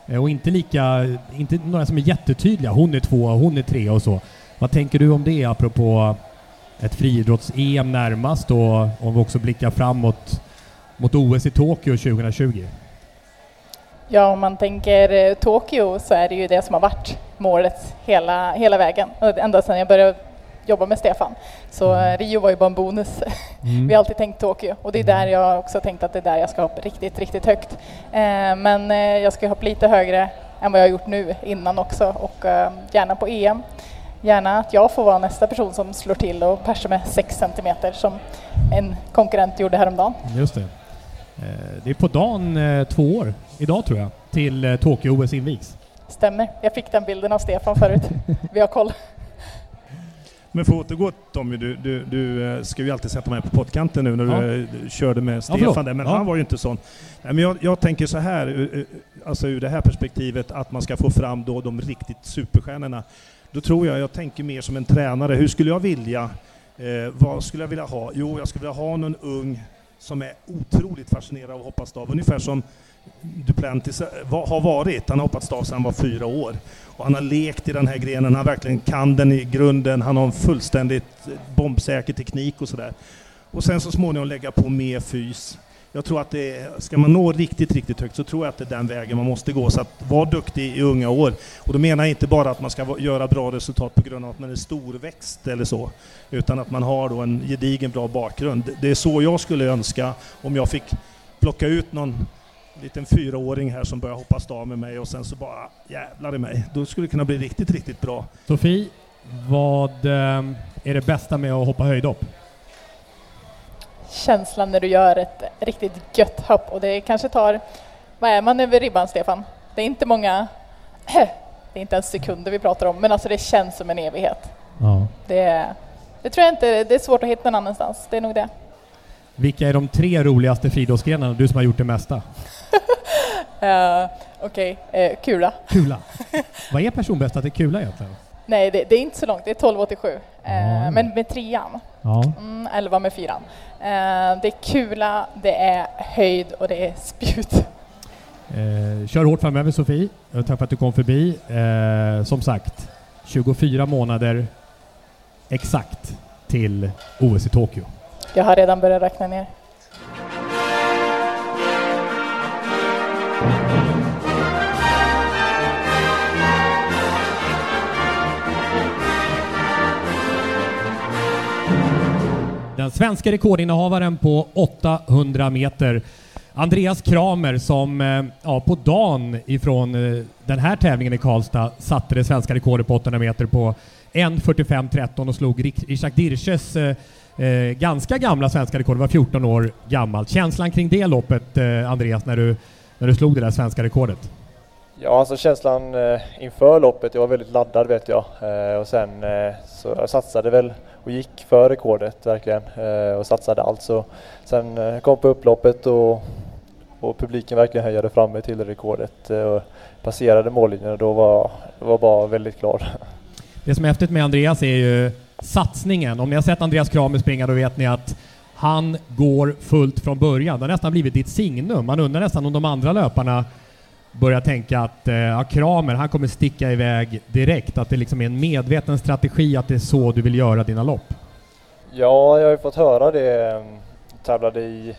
P: Eh, och inte lika, inte några som är jättetydliga. Hon är två, hon är tre och så. Vad tänker du om det apropå ett friidrotts-E M närmast och om vi också blickar framåt mot O S i Tokyo tjugohundratjugo?
S: Ja, om man tänker eh, Tokyo så är det ju det som har varit målet hela, hela vägen. Och ända sedan jag började jobba med Stefan. Så eh, Rio var ju bara en bonus. Mm. Vi har alltid tänkt Tokyo och det är där jag också tänkt att det är där jag ska hoppa riktigt, riktigt högt. Eh, men eh, jag ska hoppa lite högre än vad jag har gjort nu innan också och eh, gärna på E M. Gärna att jag får vara nästa person som slår till och persar med sex centimeter som en konkurrent gjorde häromdagen.
P: Just det. Det är på dagen två år, idag tror jag, till Tokyo-O S invigs.
S: Stämmer. Jag fick den bilden av Stefan förut. Vi har koll.
H: Men för att återgå Tommy, du, du, du ska ju alltid sätta mig på pottkanten nu när ja. du körde med Stefan ja, där, men ja. han var ju inte sån. Men jag, jag tänker så här, alltså ur det här perspektivet att man ska få fram då de riktigt superstjärnorna. Då tror jag, jag tänker mer som en tränare. Hur skulle jag vilja, eh, vad skulle jag vilja ha? Jo, jag skulle vilja ha någon ung som är otroligt fascinerad av att hoppa stav. Ungefär som Duplantis har varit. Han har hoppat stav sedan han var fyra år. Och han har lekt i den här grenen. Han verkligen kan den i grunden. Han har en fullständigt bombsäker teknik och sådär. Och sen så småningom lägga på mer fys. Jag tror att det är, ska man nå riktigt, riktigt högt så tror jag att det är den vägen man måste gå. Så att vara duktig i unga år. Och då menar jag inte bara att man ska göra bra resultat på grund av att man är storväxt eller så. Utan att man har då en gedigen bra bakgrund. Det är så jag skulle önska om jag fick plocka ut någon liten fyraåring här som börjar hoppa stav med mig och sen så bara jävlar i mig. Då skulle det kunna bli riktigt, riktigt bra.
P: Sofie, vad är det bästa med att hoppa höjdhopp?
S: Känslan när du gör ett riktigt gött hopp och det kanske tar, vad är man över ribban Stefan? Det är inte många, det är inte ens sekunder vi pratar om, men alltså det känns som en evighet. Ja. Det, det tror jag inte, det är svårt att hitta någon annanstans, det är nog det.
P: Vilka är de tre roligaste friidrottsgrenarna, du som har gjort det mesta?
S: uh, Okej, okay. uh, kula.
P: Kula. Vad är personbästa till kula egentligen?
S: Nej, det, det är inte så långt. Det är tolv åttiosju. Ja. Eh, men med trean. Ja. Mm, elva med fyran. Eh, det är kula, det är höjd och det är spjut.
P: Eh, kör hårt framöver Sofie. Tack för att du kom förbi. Eh, som sagt, tjugofyra månader exakt till O S i Tokyo.
S: Jag har redan börjat räkna ner.
P: Den svenska rekordinnehavaren på åttahundra meter, Andreas Kramer, som ja, på dagen ifrån den här tävlingen i Karlstad satte det svenska rekordet på åttahundra meter på en fyrtiofem tretton och slog Richard Dirches eh, ganska gamla svenska rekord, var fjorton år gammalt. Känslan kring det loppet, eh, Andreas, när du, när du slog det där svenska rekordet?
T: Ja, alltså känslan eh, inför loppet, jag var väldigt laddad vet jag. Eh, och sen eh, så jag satsade väl och gick för rekordet verkligen eh, och satsade allt. Så sen eh, kom på upploppet och, och publiken verkligen höjade framme till rekordet eh, och passerade mållinjen och då var jag bara väldigt glad.
P: Det som är häftigt med Andreas är ju satsningen. Om ni har sett Andreas Kramer springa då vet ni att han går fullt från början. Det har nästan blivit ditt signum. Man undrar nästan om de andra löparna börjar tänka att ja, Kramer, han kommer sticka iväg direkt. Att det liksom är en medveten strategi att det är så du vill göra dina lopp.
T: Ja, jag har ju fått höra det. Jag tävlade i,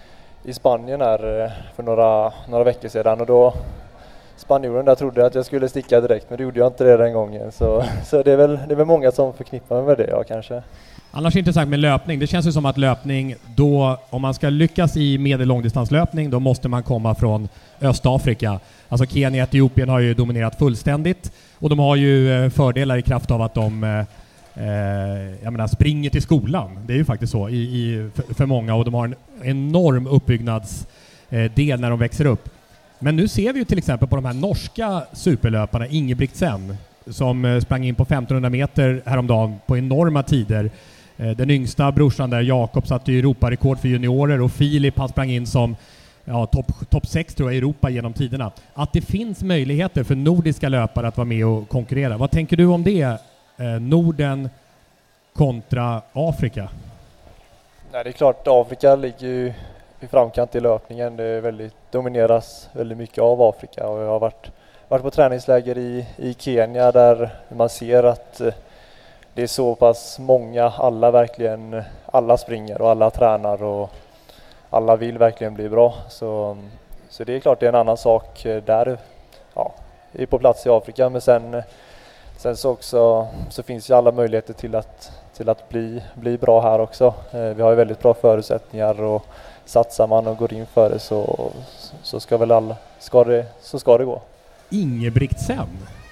T: i Spanien här för några, några veckor sedan och då spanjoren där trodde att jag skulle sticka direkt, men det gjorde jag inte det den gången. Så, så det, är väl, det är väl många som förknippar mig med det, ja, kanske.
P: Annars intressant med löpning. Det känns ju som att löpning, då, om man ska lyckas i medellångdistanslöpning, då måste man komma från Östafrika. Alltså Kenya, Etiopien har ju dominerat fullständigt och de har ju fördelar i kraft av att de eh, jag menar, springer till skolan. Det är ju faktiskt så i, i, för, för många och de har en enorm uppbyggnadsdel när de växer upp. Men nu ser vi ju till exempel på de här norska superlöparna, Ingebrigtsen, som sprang in på femtonhundra meter häromdagen på enorma tider. Den yngsta brorsan där, Jakob, satte ju Europarekord för juniorer och Filip, han sprang in som ja, topp top sex tror jag i Europa genom tiderna. Att det finns möjligheter för nordiska löpare att vara med och konkurrera. Vad tänker du om det? Eh, Norden kontra Afrika?
T: Nej, det är klart, Afrika ligger ju i framkant i löpningen. Det är väldigt, domineras väldigt mycket av Afrika, och jag har varit, varit på träningsläger i, i Kenya där man ser att det är så pass många, alla verkligen, alla springer och alla tränar och alla vill verkligen bli bra. Så, så det är klart det är en annan sak där, ja, är på plats i Afrika, men sen, sen så också så finns ju alla möjligheter till att, till att bli, bli bra här också. Vi har ju väldigt bra förutsättningar, och satsar man och går in för det så, så ska väl alla, ska det, så ska det gå.
P: Ingebrigtsen,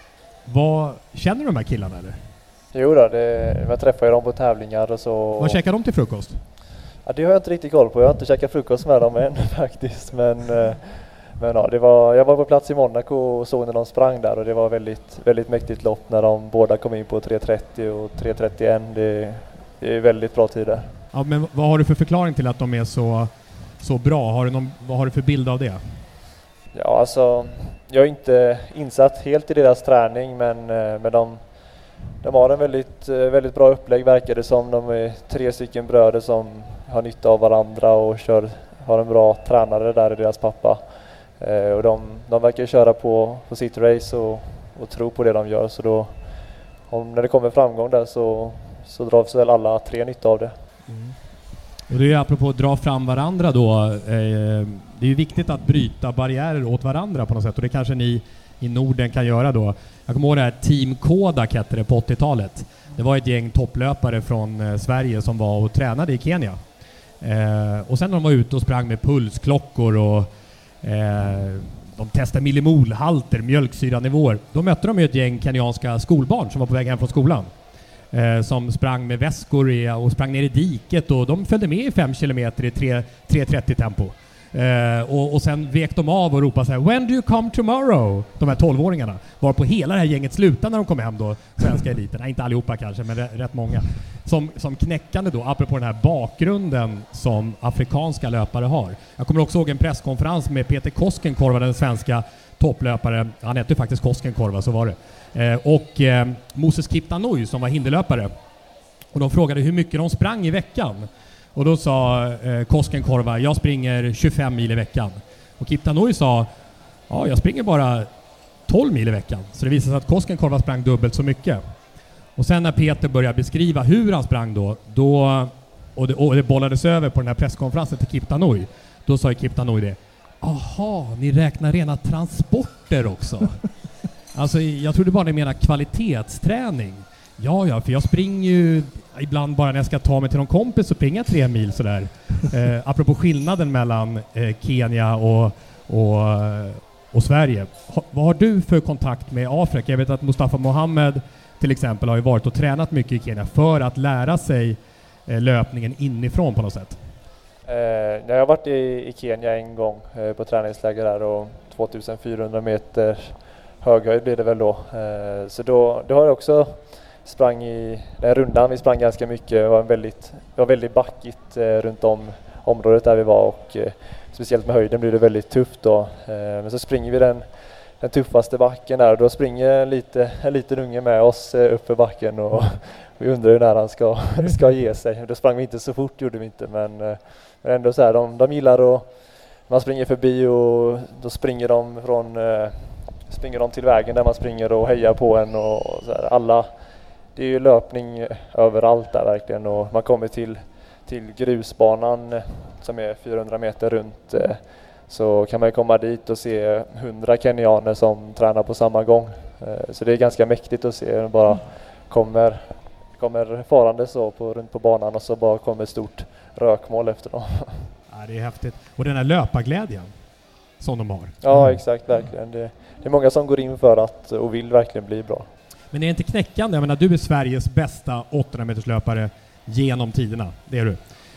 P: vad känner du de här killarna eller?
T: Jo då, det, jag träffar ju dem på tävlingar och så.
P: Vad käkar de till frukost?
T: Ja, det har jag inte riktigt koll på. Jag har inte käkat frukost med dem än faktiskt. Men, men ja, det var, jag var på plats i Monaco och såg när de sprang där, och det var väldigt, väldigt mäktigt lopp när de båda kom in på tre trettio och tre trettioen. Det, det är väldigt bra tider.
P: Ja, men vad har du för förklaring till att de är så, så bra? Har du någon, vad har du för bild av det?
T: Ja, alltså, jag är inte insatt helt i deras träning, men, men de, de har en väldigt, väldigt bra upplägg, verkar det som. De är tre stycken bröder som har nytta av varandra och kör, har en bra tränare där i deras pappa. Eh, och de, de verkar köra på, på sitt race och, och tro på det de gör. Så då, om, när det kommer framgång där så, så dras väl alla tre nytta av det.
P: Mm. Och det är apropå att dra fram varandra då. Eh, det är ju viktigt att bryta barriärer åt varandra på något sätt. Och det kanske ni i Norden kan göra då. Jag kommer ihåg det här Team Kodak hette det på åttiotalet. Det var ett gäng topplöpare från eh, Sverige som var och tränade i Kenya. Eh, och sen när de var ute och sprang med pulsklockor och eh, de testade millimolhalter, mjölksyranivåer. Då mötte de ju ett gäng kenyanska skolbarn som var på väg hem från skolan. Eh, som sprang med väskor i, och sprang ner i diket, och de följde med i fem kilometer i tre trettio tempo. Uh, och, och sen vek de av och ropade så här: "When do you come tomorrow?" De här tolvåringarna. Var på hela det här gänget slutade när de kom hem då, svenska eliten. Nej, inte allihopa kanske, men rätt, rätt många. Som, som knäckande då, apropå den här bakgrunden som afrikanska löpare har. Jag kommer också ihåg en presskonferens med Peter Koskenkorva, den svenska topplöpare. Han hette ju faktiskt Koskenkorva, så var det. Uh, och uh, Moses Kiptanui som var hinderlöpare. Och de frågade hur mycket de sprang i veckan. Och då sa eh, Koskenkorva: "Jag springer tjugofem mil i veckan." Och Kiptanui sa: "Ja, jag springer bara tolv mil i veckan." Så det visade sig att Koskenkorva sprang dubbelt så mycket. Och sen när Peter började beskriva hur han sprang då, då och, det, och det bollades över på den här presskonferensen till Kiptanui, då sa Kiptanui det: "Aha, ni räknar rena transporter också." Alltså, jag trodde bara ni menar kvalitetsträning. Ja, ja, för jag springer ju ibland bara när jag ska ta mig till någon kompis så springer jag tre mil sådär. Eh, apropå skillnaden mellan eh, Kenya och, och, och Sverige. Ha, vad har du för kontakt med Afrika? Jag vet att Mustafa Mohamed till exempel har ju varit och tränat mycket i Kenya för att lära sig eh, löpningen inifrån på något sätt.
T: Eh, jag har varit i, i Kenya en gång eh, på träningsläger där, och tvåtusenfyrahundra meter höghöjd blir det väl då. Eh, så då, då har jag också sprang i den rundan. Vi sprang ganska mycket. Det var, en väldigt, det var väldigt backigt eh, runt om området där vi var, och eh, speciellt med höjden blir det väldigt tufft då. Eh, men så springer vi den, den tuffaste backen där, och då springer lite, en liten unge med oss eh, upp för backen, och vi undrar hur när han ska, ska ge sig. Då sprang vi inte så fort, gjorde vi inte, men, eh, men ändå så här, de, de gillar att man springer förbi, och då springer de från eh, springer de till vägen där man springer och hejar på en, och så här, alla. Det är ju löpning överallt där verkligen, och man kommer till, till grusbanan som är fyrahundra meter runt, så kan man komma dit och se hundra kenyaner som tränar på samma gång. Så det är ganska mäktigt att se. Bara kommer, kommer farande så på, runt på banan, och så bara kommer ett stort rökmål efter dem.
P: Ja, det är häftigt. Och den här löparglädjen som de har.
T: Ja, exakt, verkligen. Det, det är många som går in för att och vill verkligen bli bra.
P: Men det är inte knäckande. Jag menar, du är Sveriges bästa åttahundra meters löpare genom tiderna. Det är du.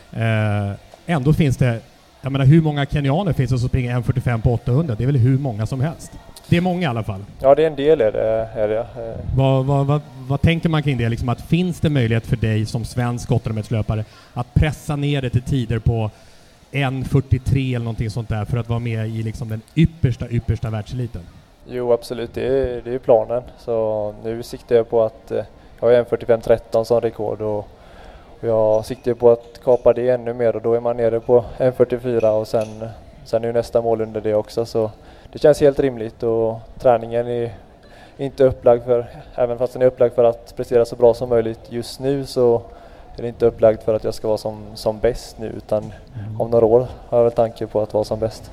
P: Eh, ändå finns det, jag menar, hur många kenyaner finns det som springer en fyrtiofem på åttahundra? Det är väl hur många som helst. Det är många i alla fall.
T: Ja, det är en del är det. Är det.
P: Vad, vad, vad, vad tänker man kring det? Liksom, att finns det möjlighet för dig som svensk åttahundra meters löpare att pressa ner det till tider på en fyrtiotre eller någonting sånt där för att vara med i liksom den yppersta, yppersta världseliten?
T: Jo, absolut. Det är, det är planen. Så nu siktar jag på att eh, jag har en fyrtiofem tretton som rekord, och, och Jag siktar på att kapa det ännu mer och då är man nere på en fyrtiofyra och sen, sen är nästa mål under det också. Så det känns helt rimligt och träningen är inte upplagd för, även fast den är upplagd för att prestera så bra som möjligt just nu, så är det inte upplagd för att jag ska vara som, som bäst nu, utan om några år har jag väl tanke på att vara som bäst.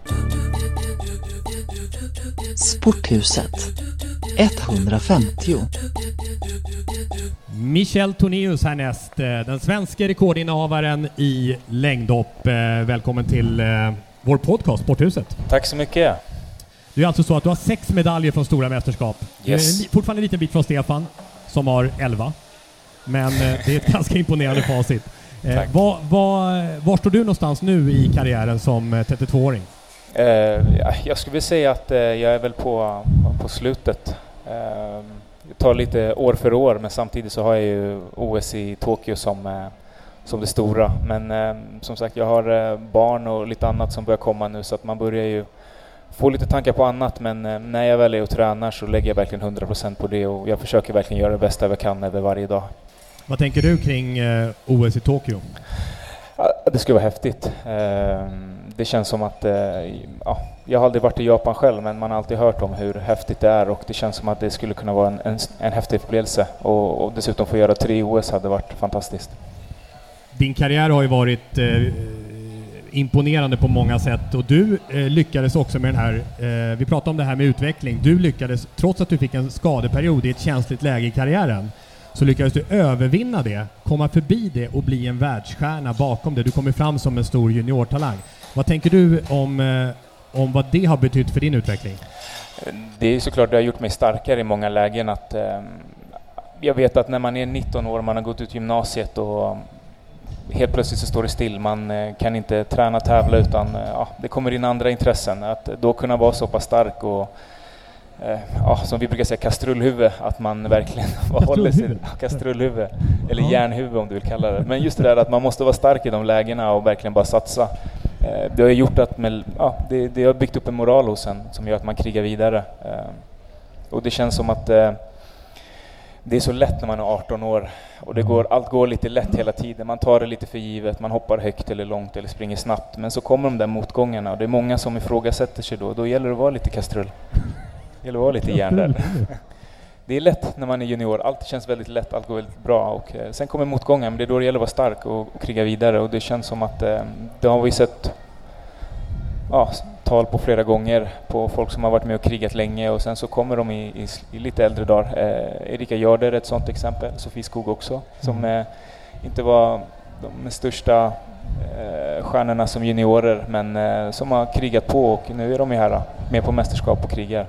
N: Sporthuset etthundrafemtio.
P: Michel Tornéus härnäst, den svenska rekordinnehavaren i längdhopp. Välkommen till vår podcast Sporthuset.
U: Tack så mycket.
P: Det är alltså så att du har sex medaljer från stora mästerskap.
U: Yes.
P: Fortfarande en liten bit från Stefan som har elva. Men det är ett ganska imponerande facit.
U: Tack.
P: Var, var, var står du någonstans nu i karriären som trettiotvååring?
U: Uh, jag skulle vilja säga att uh, jag är väl på, på slutet. Uh, jag tar lite år för år, men samtidigt så har jag ju O S i Tokyo som, uh, som det stora. Men uh, som sagt, jag har uh, barn och lite annat som börjar komma nu, så att man börjar ju få lite tankar på annat. Men uh, när jag väl är och tränar så lägger jag verkligen hundra procent på det, och jag försöker verkligen göra det bästa jag kan över varje dag.
P: Vad tänker du kring uh, O S i Tokyo?
U: Det skulle vara häftigt. Det känns som att, ja, jag har aldrig varit i Japan själv, men man har alltid hört om hur häftigt det är, och det känns som att det skulle kunna vara en, en, en häftig upplevelse, och, och dessutom få göra tre O S hade varit fantastiskt.
P: Din karriär har ju varit eh, imponerande på många sätt, och du eh, lyckades också med den här, eh, vi pratade om det här med utveckling, du lyckades, trots att du fick en skadeperiod i ett känsligt läge i karriären, så lyckades du övervinna det, komma förbi det och bli en världsstjärna bakom det. Du kommer fram som en stor juniortalang. Vad tänker du om, eh, om vad det har betytt för din utveckling?
U: Det är såklart, det har gjort mig starkare i många lägen. Att, eh, jag vet att när man är nitton år, man har gått ut gymnasiet och helt plötsligt så står det still. Man eh, kan inte träna, tävla, utan eh, ja, det kommer in andra intressen. Att då kunna vara så pass stark och ja, som vi brukar säga, kastrullhuvud, att man verkligen håller sig, kastrullhuvud eller järnhuvud om du vill kalla det. Men just det där att man måste vara stark i de lägena och verkligen bara satsa. Det har gjort att med, ja, det, det har byggt upp en moral hos en som gör att man krigar vidare. Och det känns som att det är så lätt när man är arton år, och det går, allt går lite lätt hela tiden. Man tar det lite för givet, man hoppar högt eller långt eller springer snabbt. Men så kommer de där motgångarna, och det är många som ifrågasätter sig då. Då gäller det att vara lite kastrull. Eller var lite järn där. Det är lätt när man är junior. Allt känns väldigt lätt, allt går väldigt bra. Och eh, sen kommer motgången, men det är då det gäller att vara stark och, och kriga vidare. Och det känns som att eh, det har vi sett ja, tal på flera gånger på folk som har varit med och krigat länge. Och sen så kommer de i, i, i lite äldre dagar. Eh, Erika Jörder är ett sånt exempel. Sofie Skog också. Som eh, inte var de största eh, stjärnorna som juniorer, men eh, som har krigat på. Och nu är de ju här med på mästerskap och krigar.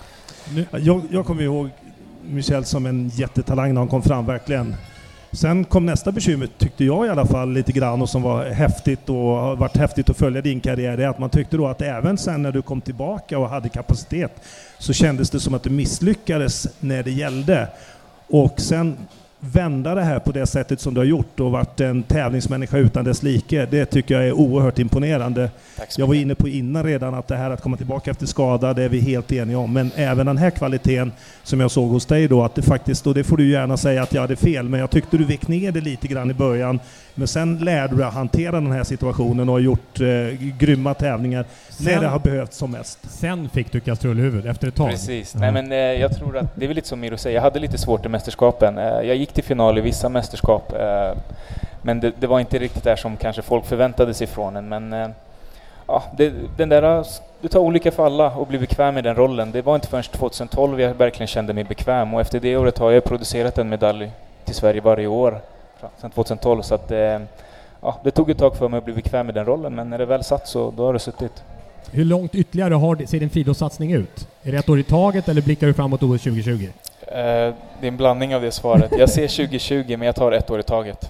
H: Jag, jag kommer ihåg Michel som en jättetalang när han kom fram, verkligen. Sen kom nästa bekymmer, tyckte jag i alla fall lite grann, och som var häftigt och har varit häftigt att följa din karriär, är att man tyckte då att även sen när du kom tillbaka och hade kapacitet så kändes det som att du misslyckades när det gällde. Och sen vända det här på det sättet som du har gjort och varit en tävlingsmänniska utan dess like, det tycker jag är oerhört imponerande. Jag var inne på innan redan att det här att komma tillbaka efter skada, det är vi helt eniga om, men även den här kvaliteten som jag såg hos dig då, att det faktiskt, och det får du gärna säga att jag hade fel, men jag tyckte du vek ner det lite grann i början, men sen lärde du att hantera den här situationen och har gjort eh, grymma tävlingar sen, när det har behövts som mest.
P: Sen fick du kastrullhuvud efter ett tag.
U: Precis. Nej, men eh, jag tror att det är väl lite som Miro säger, jag hade lite svårt i mästerskapen. Eh, jag gick till final i vissa mästerskap, eh, men det, det var inte riktigt där som kanske folk förväntade sig från en, men eh, ja, det, den där, det tar olika för alla och bli bekväm med den rollen. Det var inte förrän tjugohundratolv jag verkligen kände mig bekväm, och efter det året har jag producerat en medalj till Sverige varje år sedan tjugohundratolv, så att eh, ja, det tog ett tag för mig att bli bekväm med den rollen, men när det väl satt så då har det suttit.
P: Hur långt ytterligare har, ser din friidrottssatsning ut? Är det ett år i taget eller blickar du framåt O S tjugo tjugo?
U: Eh, det är en blandning av det svaret. Jag ser tjugo tjugo, men jag tar ett år i taget.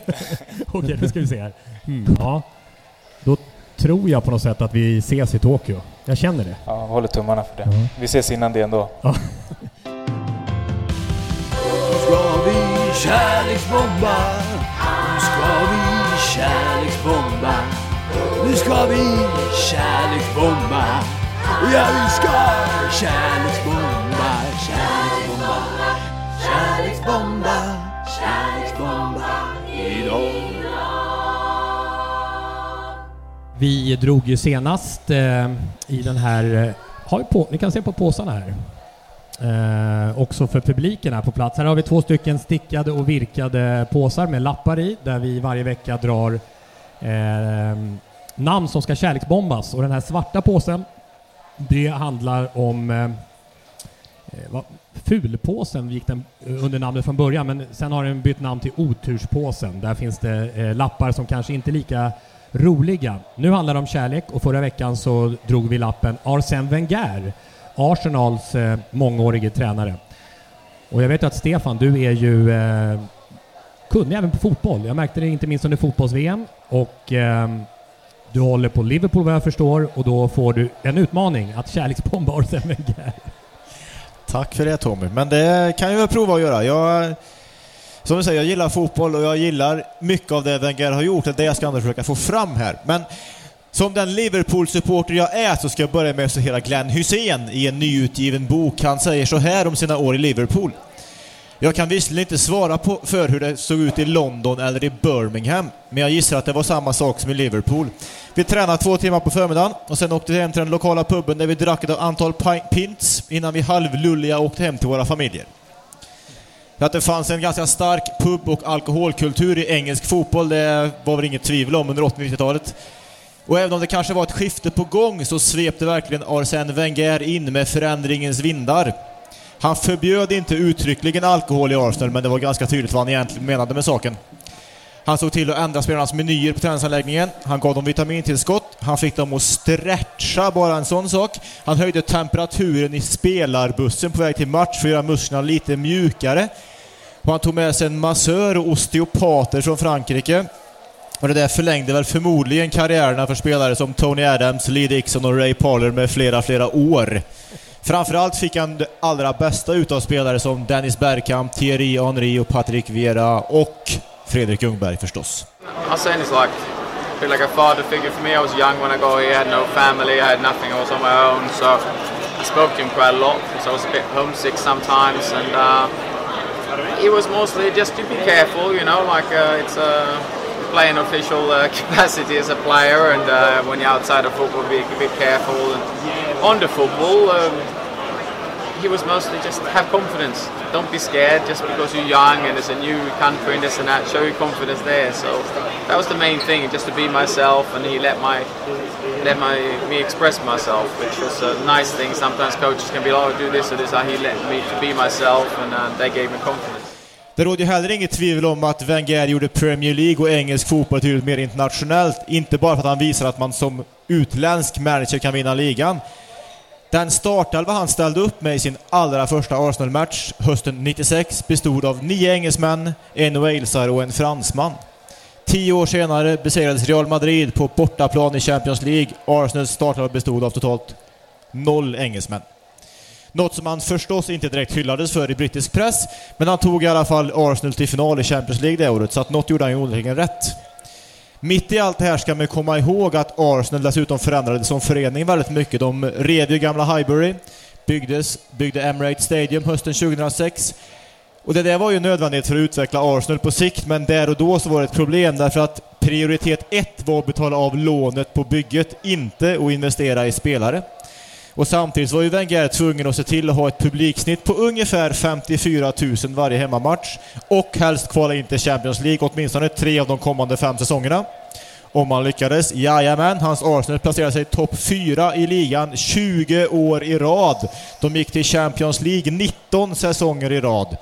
P: Okej, nu ska vi se här. Mm, ja. Då tror jag på något sätt att vi ses i Tokyo. Jag känner det.
U: Ja, jag håller tummarna för det.
P: Mm.
U: Vi ses innan det ändå.
P: Ja.
V: Ska vi kärleksbomba? Nu ska vi kärleksbomba. Nu ska vi kärleksbomba. Ja, vi ska kärleksbomba. Kärleksbomba. Kärleksbomba. Kärleksbomba. Idag.
P: Vi drog ju senast eh, i den här, har vi på, ni kan se på påsarna här, eh, också för publiken här på plats. Här har vi två stycken stickade och virkade påsar med lappar i, där vi varje vecka drar eh, namn som ska kärleksbombas. Och den här svarta påsen, det handlar om eh, vad, fulpåsen gick den under namnet från början, men sen har den bytt namn till oturspåsen. Där finns det eh, lappar som kanske inte är lika roliga. Nu handlar det om kärlek, och förra veckan så drog vi lappen Arsène Wenger, Arsenals eh, mångårige tränare. Och jag vet att Stefan, du är ju eh, kunnig även på fotboll. Jag märkte det inte minst under fotbolls-V M, och eh, du håller på Liverpool vad jag förstår, och då får du en utmaning att kärleksbomba Arsène Wenger.
G: Tack för det, Tommy. Men det kan jag väl prova att göra. Jag, som du säger, jag gillar fotboll och jag gillar mycket av det Wenger har gjort. Det är det jag ska ändå försöka få fram här. Men som den Liverpool-supporter jag är så ska jag börja med att citera Glenn Hussein i en nyutgiven bok. Han säger så här om sina år i Liverpool: jag kan visserligen inte svara på för hur det såg ut i London eller i Birmingham, men jag gissar att det var samma sak som i Liverpool. Vi tränade två timmar på förmiddagen och sen åkte vi hem till den lokala puben där vi drack ett antal pints innan vi halvlulliga åkte hem till våra familjer. Att det fanns en ganska stark pub- och alkoholkultur i engelsk fotboll, det var väl inget tvivel om under åttio- och nittiotalet. Och även om det kanske var ett skifte på gång så svepte verkligen Arsène Wenger in med förändringens vindar. Han förbjöd inte uttryckligen alkohol i Arsenal, men det var ganska tydligt vad han egentligen menade med saken. Han såg till att ändra spelarnas menyer på träningsanläggningen. Han gav dem vitamintillskott. Han fick dem att stretcha, bara en sån sak. Han höjde temperaturen i spelarbussen på väg till match för att göra musklerna lite mjukare. Och han tog med sig en massör och osteopater från Frankrike. Och det där förlängde väl förmodligen karriärerna för spelare som Tony Adams, Lee Dixon och Ray Parler med flera, flera år. Framförallt fick han det allra bästa utav spelare som Dennis Bergkamp, Thierry Henry och Patrick Vieira och Fredrik Ljungberg förstås.
A: Arsène is like a bit like a father figure for me. I was young when I got here, I had no family, I had nothing, I was on my own, so I spoke to him quite a lot because I was a bit homesick sometimes, and uh, he was mostly just to be careful, you know, like uh, it's a playing official uh, capacity as a player, and uh, when you're outside of football, be a bit careful. And on the football, um, he was mostly just have confidence. Don't be scared just because you're young and it's a new country and this and that. Show your confidence there. So that was the main thing, just to be myself, and he let my let my me express myself, which was a nice thing. Sometimes coaches can be like, oh, do this or this. He let me to be myself, and uh, they gave me confidence.
G: Det råder ju heller inget tvivel om att Wenger gjorde Premier League och engelsk fotboll till mer internationellt. Inte bara för att han visar att man som utländsk manager kan vinna ligan. Den startelva han ställde upp med i sin allra första Arsenal-match hösten nittiosex bestod av nio engelsmän, en walesare och en fransman. Tio år senare besegrades Real Madrid på bortaplan i Champions League. Arsenals startelva bestod av totalt noll engelsmän. Något som han förstås inte direkt hyllades för i brittisk press, men han tog i alla fall Arsenal till final i Champions League det året, så att något gjorde han ju onekligen rätt. Mitt i allt det här ska man komma ihåg att Arsenal dessutom förändrades som förening väldigt mycket. De rev ju gamla Highbury, byggdes, byggde Emirates Stadium hösten tjugohundrasex. Och det där var ju nödvändigt för att utveckla Arsenal på sikt, men där och då så var det ett problem därför att prioritet ett var att betala av lånet på bygget, inte att investera i spelare. Och samtidigt var ju Wenger tvungen att se till att ha ett publiksnitt på ungefär femtiofyra tusen varje hemmamatch och helst kvala in till Champions League åtminstone tre av de kommande fem säsongerna. Om man lyckades, jajamän, hans Arsenal placerade sig topp fyra i ligan tjugo år i rad. De gick till Champions League nitton säsonger i rad.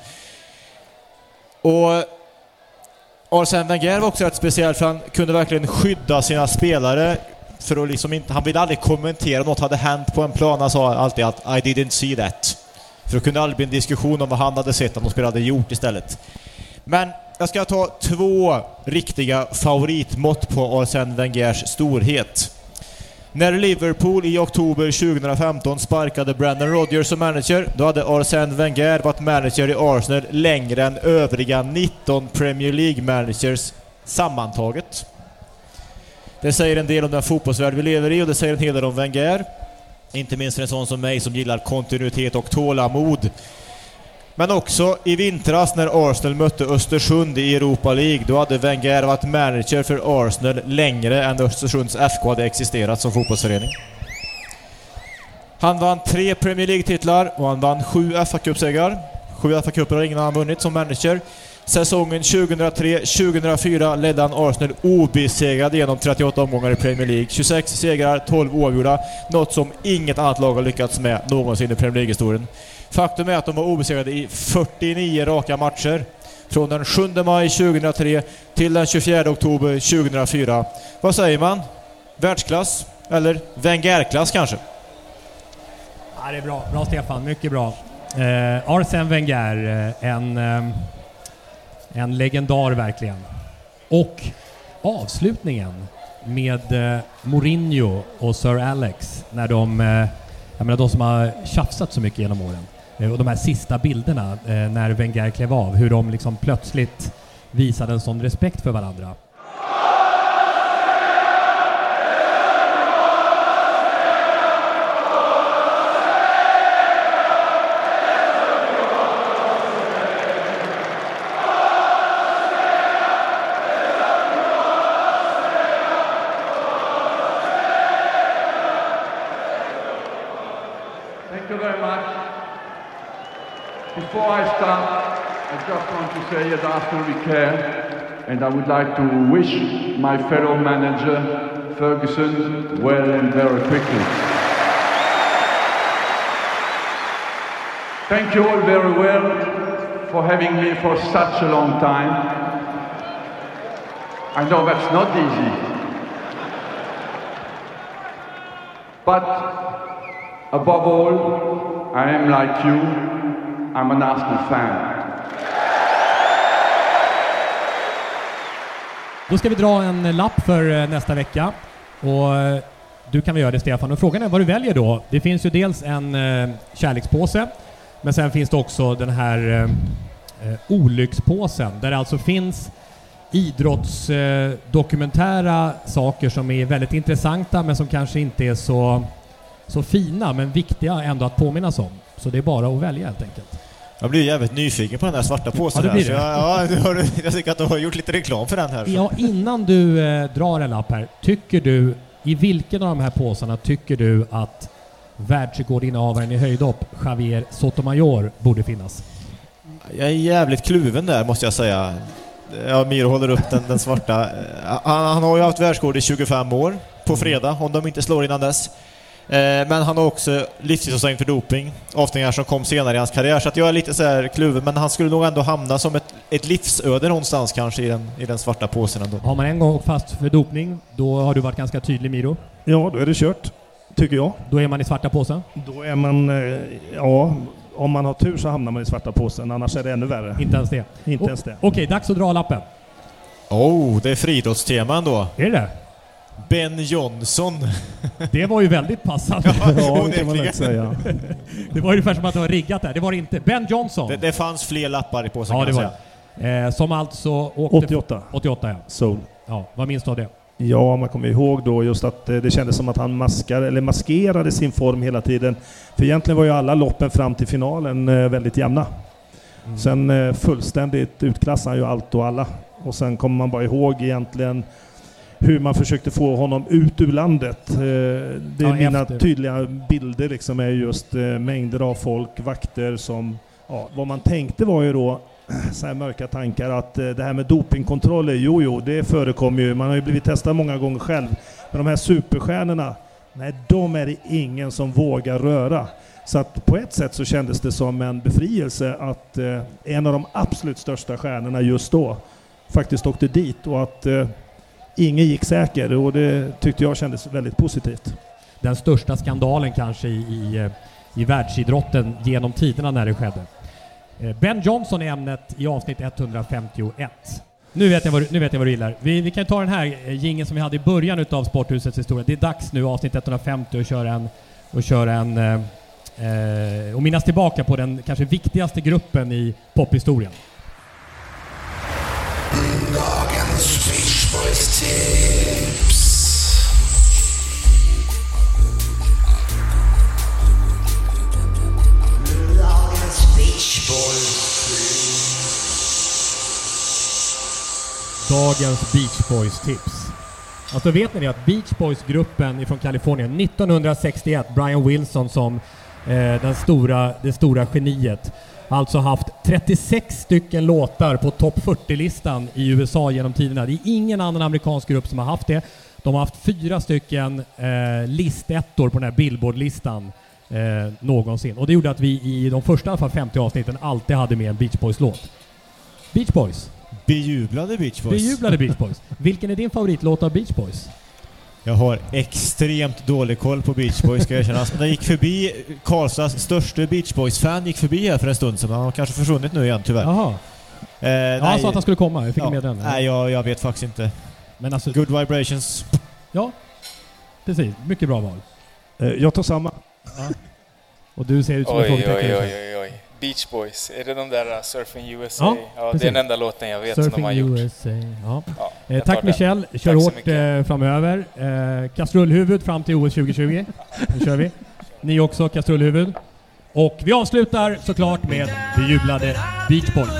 G: Och Arsène Wenger var också rätt speciell för han kunde verkligen skydda sina spelare. För att liksom inte, han ville aldrig kommentera om något hade hänt på en plan. Han sa alltid att I didn't see that. För det kunde aldrig bli en diskussion om vad han hade sett att de spelade gjort istället. Men jag ska ta två riktiga favoritmått på Arsène Wengers storhet. När Liverpool i oktober tjugohundrafemton sparkade Brendan Rodgers som manager, då hade Arsène Wenger varit manager i Arsenal längre än övriga nitton Premier League-managers sammantaget. Det säger en del om den fotbollsvärld vi lever i och det säger en hel del om Wenger. Inte minst för en sån som mig som gillar kontinuitet och tålamod. Men också i vintras när Arsenal mötte Östersund i Europa League, då hade Wenger varit manager för Arsenal längre än Östersunds F K hade existerat som fotbollsförening. Han vann tre Premier League-titlar och han vann sju F A-cupsegrar. Sju F A-cuper har ingen annan vunnit som manager. Säsongen tjugohundratre tjugohundrafyra ledde han Arsenal obesegrad genom trettioåtta omgångar i Premier League. tjugosex segrar, tolv oavgjorda. Något som inget annat lag har lyckats med någonsin i Premier League-historien. Faktum är att de var obesegrade i fyrtionio raka matcher. Från den sjunde maj tjugohundratre till den tjugofjärde oktober tjugohundrafyra. Vad säger man? Världsklass? Eller Wenger-klass kanske?
P: Ja, det är bra. Bra Stefan, mycket bra. Eh, Arsène Wenger, en, eh, en legendar verkligen. Och avslutningen med eh, Mourinho och Sir Alex när de, eh, jag menar de som har tjafsat så mycket genom åren. Eh, och de här sista bilderna eh, när Wenger klev av, hur de liksom plötsligt visade en sån respekt för varandra.
B: Before I start, I just want to say that Arsenal we care, and I would like to wish my fellow manager Ferguson well and very quickly. Thank you all very well for having me for such a long time. I know that's not easy, but above all, I am like you. I'm an Arsenal fan.
P: Då ska vi dra en lapp för nästa vecka. Och du kan väl göra det, Stefan. Och frågan är vad du väljer då. Det finns ju dels en eh, kärlekspåse. Men sen finns det också den här eh, olyckspåsen. Där det alltså finns idrottsdokumentära eh, saker som är väldigt intressanta. Men som kanske inte är så, så fina. Men viktiga ändå att påminnas om. Så det är bara att välja helt enkelt.
G: Jag blir jävligt nyfiken på den där svarta påsen.
P: Ja, det blir
G: här.
P: det.
G: Ja, ja, har, jag tycker att du har gjort lite reklam för den här. Så.
P: Ja, innan du eh, drar en lapp här. Tycker du, i vilken av de här påsarna tycker du att världsrekordinnehavaren i höjdhopp Javier Sotomayor borde finnas?
G: Jag är jävligt kluven där, måste jag säga. Ja, Miro håller upp den, den svarta. Han, han har ju haft världsrekord i tjugofem år på fredag, om de inte slår innan dess. Men han har också livstidsavstängd för doping, avstängningar som kom senare i hans karriär, så att jag är lite så här kluven, men han skulle nog ändå hamna som ett, ett livsöde någonstans kanske i den, i den svarta påsen ändå.
P: Har man en gång fast för dopning, då har du varit ganska tydlig, Miro.
H: Ja, då är det kört, tycker jag.
P: Då är man i svarta påsen?
H: Då är man, ja, om man har tur så hamnar man i svarta påsen, annars är det ännu värre.
P: Inte ens det?
H: Inte ens det.
P: Okej, dags att dra lappen.
G: Oh, det är friidrottstema ändå.
P: Är det?
G: Ben Johnson.
P: Det var ju väldigt passande.
H: Ja, ja, det kan man inte säga.
P: Det var ungefär som att det var riggat där. Det var det inte. Ben Johnson.
G: Det, det fanns fler lappar i påsen.
P: Ja, det var det. Eh, som alltså åkte
H: åttioåtta.
P: åttioåtta, ja.
H: Soul.
P: Ja, vad minns du av det?
H: Ja, man kommer ihåg då just att det kändes som att han maskar, eller maskerade sin form hela tiden. För egentligen var ju alla loppen fram till finalen väldigt jämna. Mm. Sen fullständigt utklassade han ju allt och alla. Och sen kommer man bara ihåg egentligen hur man försökte få honom ut ur landet. Det är ja, mina efter. tydliga bilder liksom är just mängder av folk, vakter som... Ja, vad man tänkte var ju då så här mörka tankar att det här med dopingkontroller, jo jo, det förekommer ju. Man har ju blivit testad många gånger själv. Men de här superstjärnorna, nej, de är det ingen som vågar röra. Så att på ett sätt så kändes det som en befrielse att en av de absolut största stjärnorna just då faktiskt åkte dit och att ingen gick säker, och det tyckte jag kändes väldigt positivt.
P: Den största skandalen kanske i, i, i världsidrotten genom tiderna när det skedde. Ben Johnson är ämnet i avsnitt etthundrafemtioett. Nu vet jag vad, nu vet jag vad du gillar. Vi, vi kan ta den här jingeln som vi hade i början av Sporthusets historia. Det är dags nu, avsnitt etthundrafemtio, att köra en, och köra en eh, och minnas tillbaka på den kanske viktigaste gruppen i pophistorien.
V: Dagens Fishboys-tips. Dagens Fishboys.
P: dagens Beach Boys-tips. Alltså vet ni det att Beach Boys-gruppen ifrån Kalifornien nittonhundrasextioett, Brian Wilson som eh, den stora, det stora geniet, alltså haft trettiosex stycken låtar på topp fyrtio-listan i U S A genom tiderna. Det är ingen annan amerikansk grupp som har haft det. De har haft fyra stycken eh, listettor på den här Billboard-listan eh, någonsin. Och det gjorde att vi i de första i alla fall femtio avsnitten alltid hade med en Beach Boys-låt. Beach Boys.
G: Bejublade Beach Boys.
P: Bejublade Beach Boys. Vilken är din favoritlåt av Beach Boys?
G: Jag har extremt dålig koll på Beach Boys, ska jag erkänna. Jag gick förbi, Karlstads största Beach Boys-fan gick förbi här för en stund sedan. Han har kanske försvunnit nu igen, tyvärr.
P: Jaha.
G: Eh,
P: ja, han sa att han skulle komma. Jag fick
G: ja,
P: med den.
G: Nej, jag, jag vet faktiskt inte.
P: Men alltså,
G: Good Vibrations.
P: Ja, precis. Mycket bra val.
H: Eh, jag tar samma.
P: Ja. Och du ser ut som en
U: oj,
P: frågetecken.
U: oj, oj, oj. Beach Boys, är det de där uh, Surfing U S A?
P: Ja,
U: ja det är den enda låten jag vet
P: Surfing
U: som de har gjort.
P: U S A. Ja.
U: Ja,
P: eh, tack Michel, kör
U: tack
P: hårt eh, framöver. Eh, kastrullhuvud fram till O S tjugo tjugo. Nu kör vi. Ni också, kastrullhuvud. Och vi avslutar såklart med bejublade Beach Boys.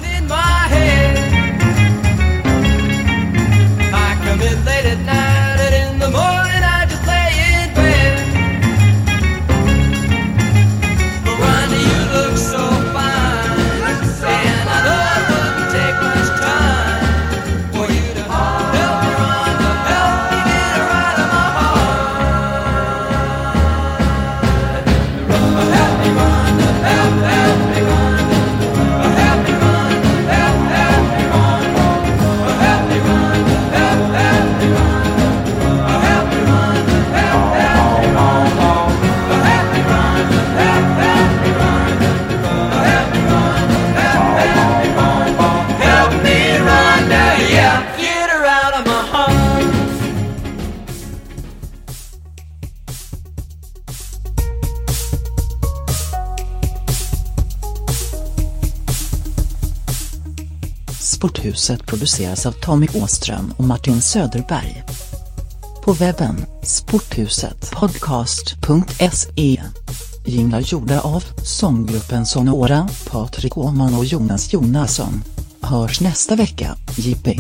N: Sporthuset produceras av Tommy Åström och Martin Söderberg. På webben sporthuset podcast punkt se. Jinglar gjorda av sånggruppen Sonora, Patrik Åman och Jonas Jonasson. Hörs nästa vecka, J P.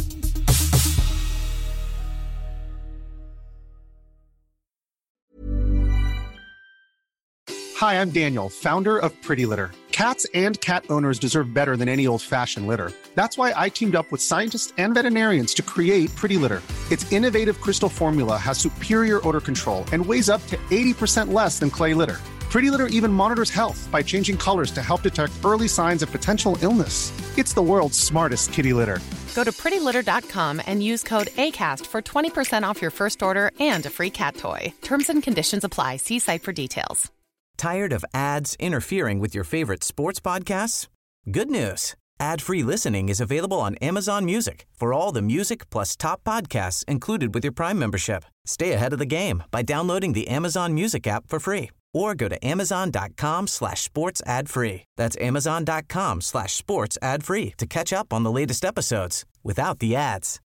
C: Hi, I'm Daniel, founder of Pretty Litter. Cats and cat owners deserve better than any old-fashioned litter. That's why I teamed up with scientists and veterinarians to create Pretty Litter. Its innovative crystal formula has superior odor control and weighs up to eighty percent less than clay litter. Pretty Litter even monitors health by changing colors to help detect early signs of potential illness. It's the world's smartest kitty litter.
F: Go to pretty litter dot com and use code ACAST for twenty percent off your first order and a free cat toy. Terms and conditions apply. See site for details.
W: Tired of ads interfering with your favorite sports podcasts? Good news. Ad-free listening is available on Amazon Music for all the music plus top podcasts included with your Prime membership. Stay ahead of the game by downloading the Amazon Music app for free or go to amazon.com slash sports ad free. That's amazon.com slash sports ad free to catch up on the latest episodes without the ads.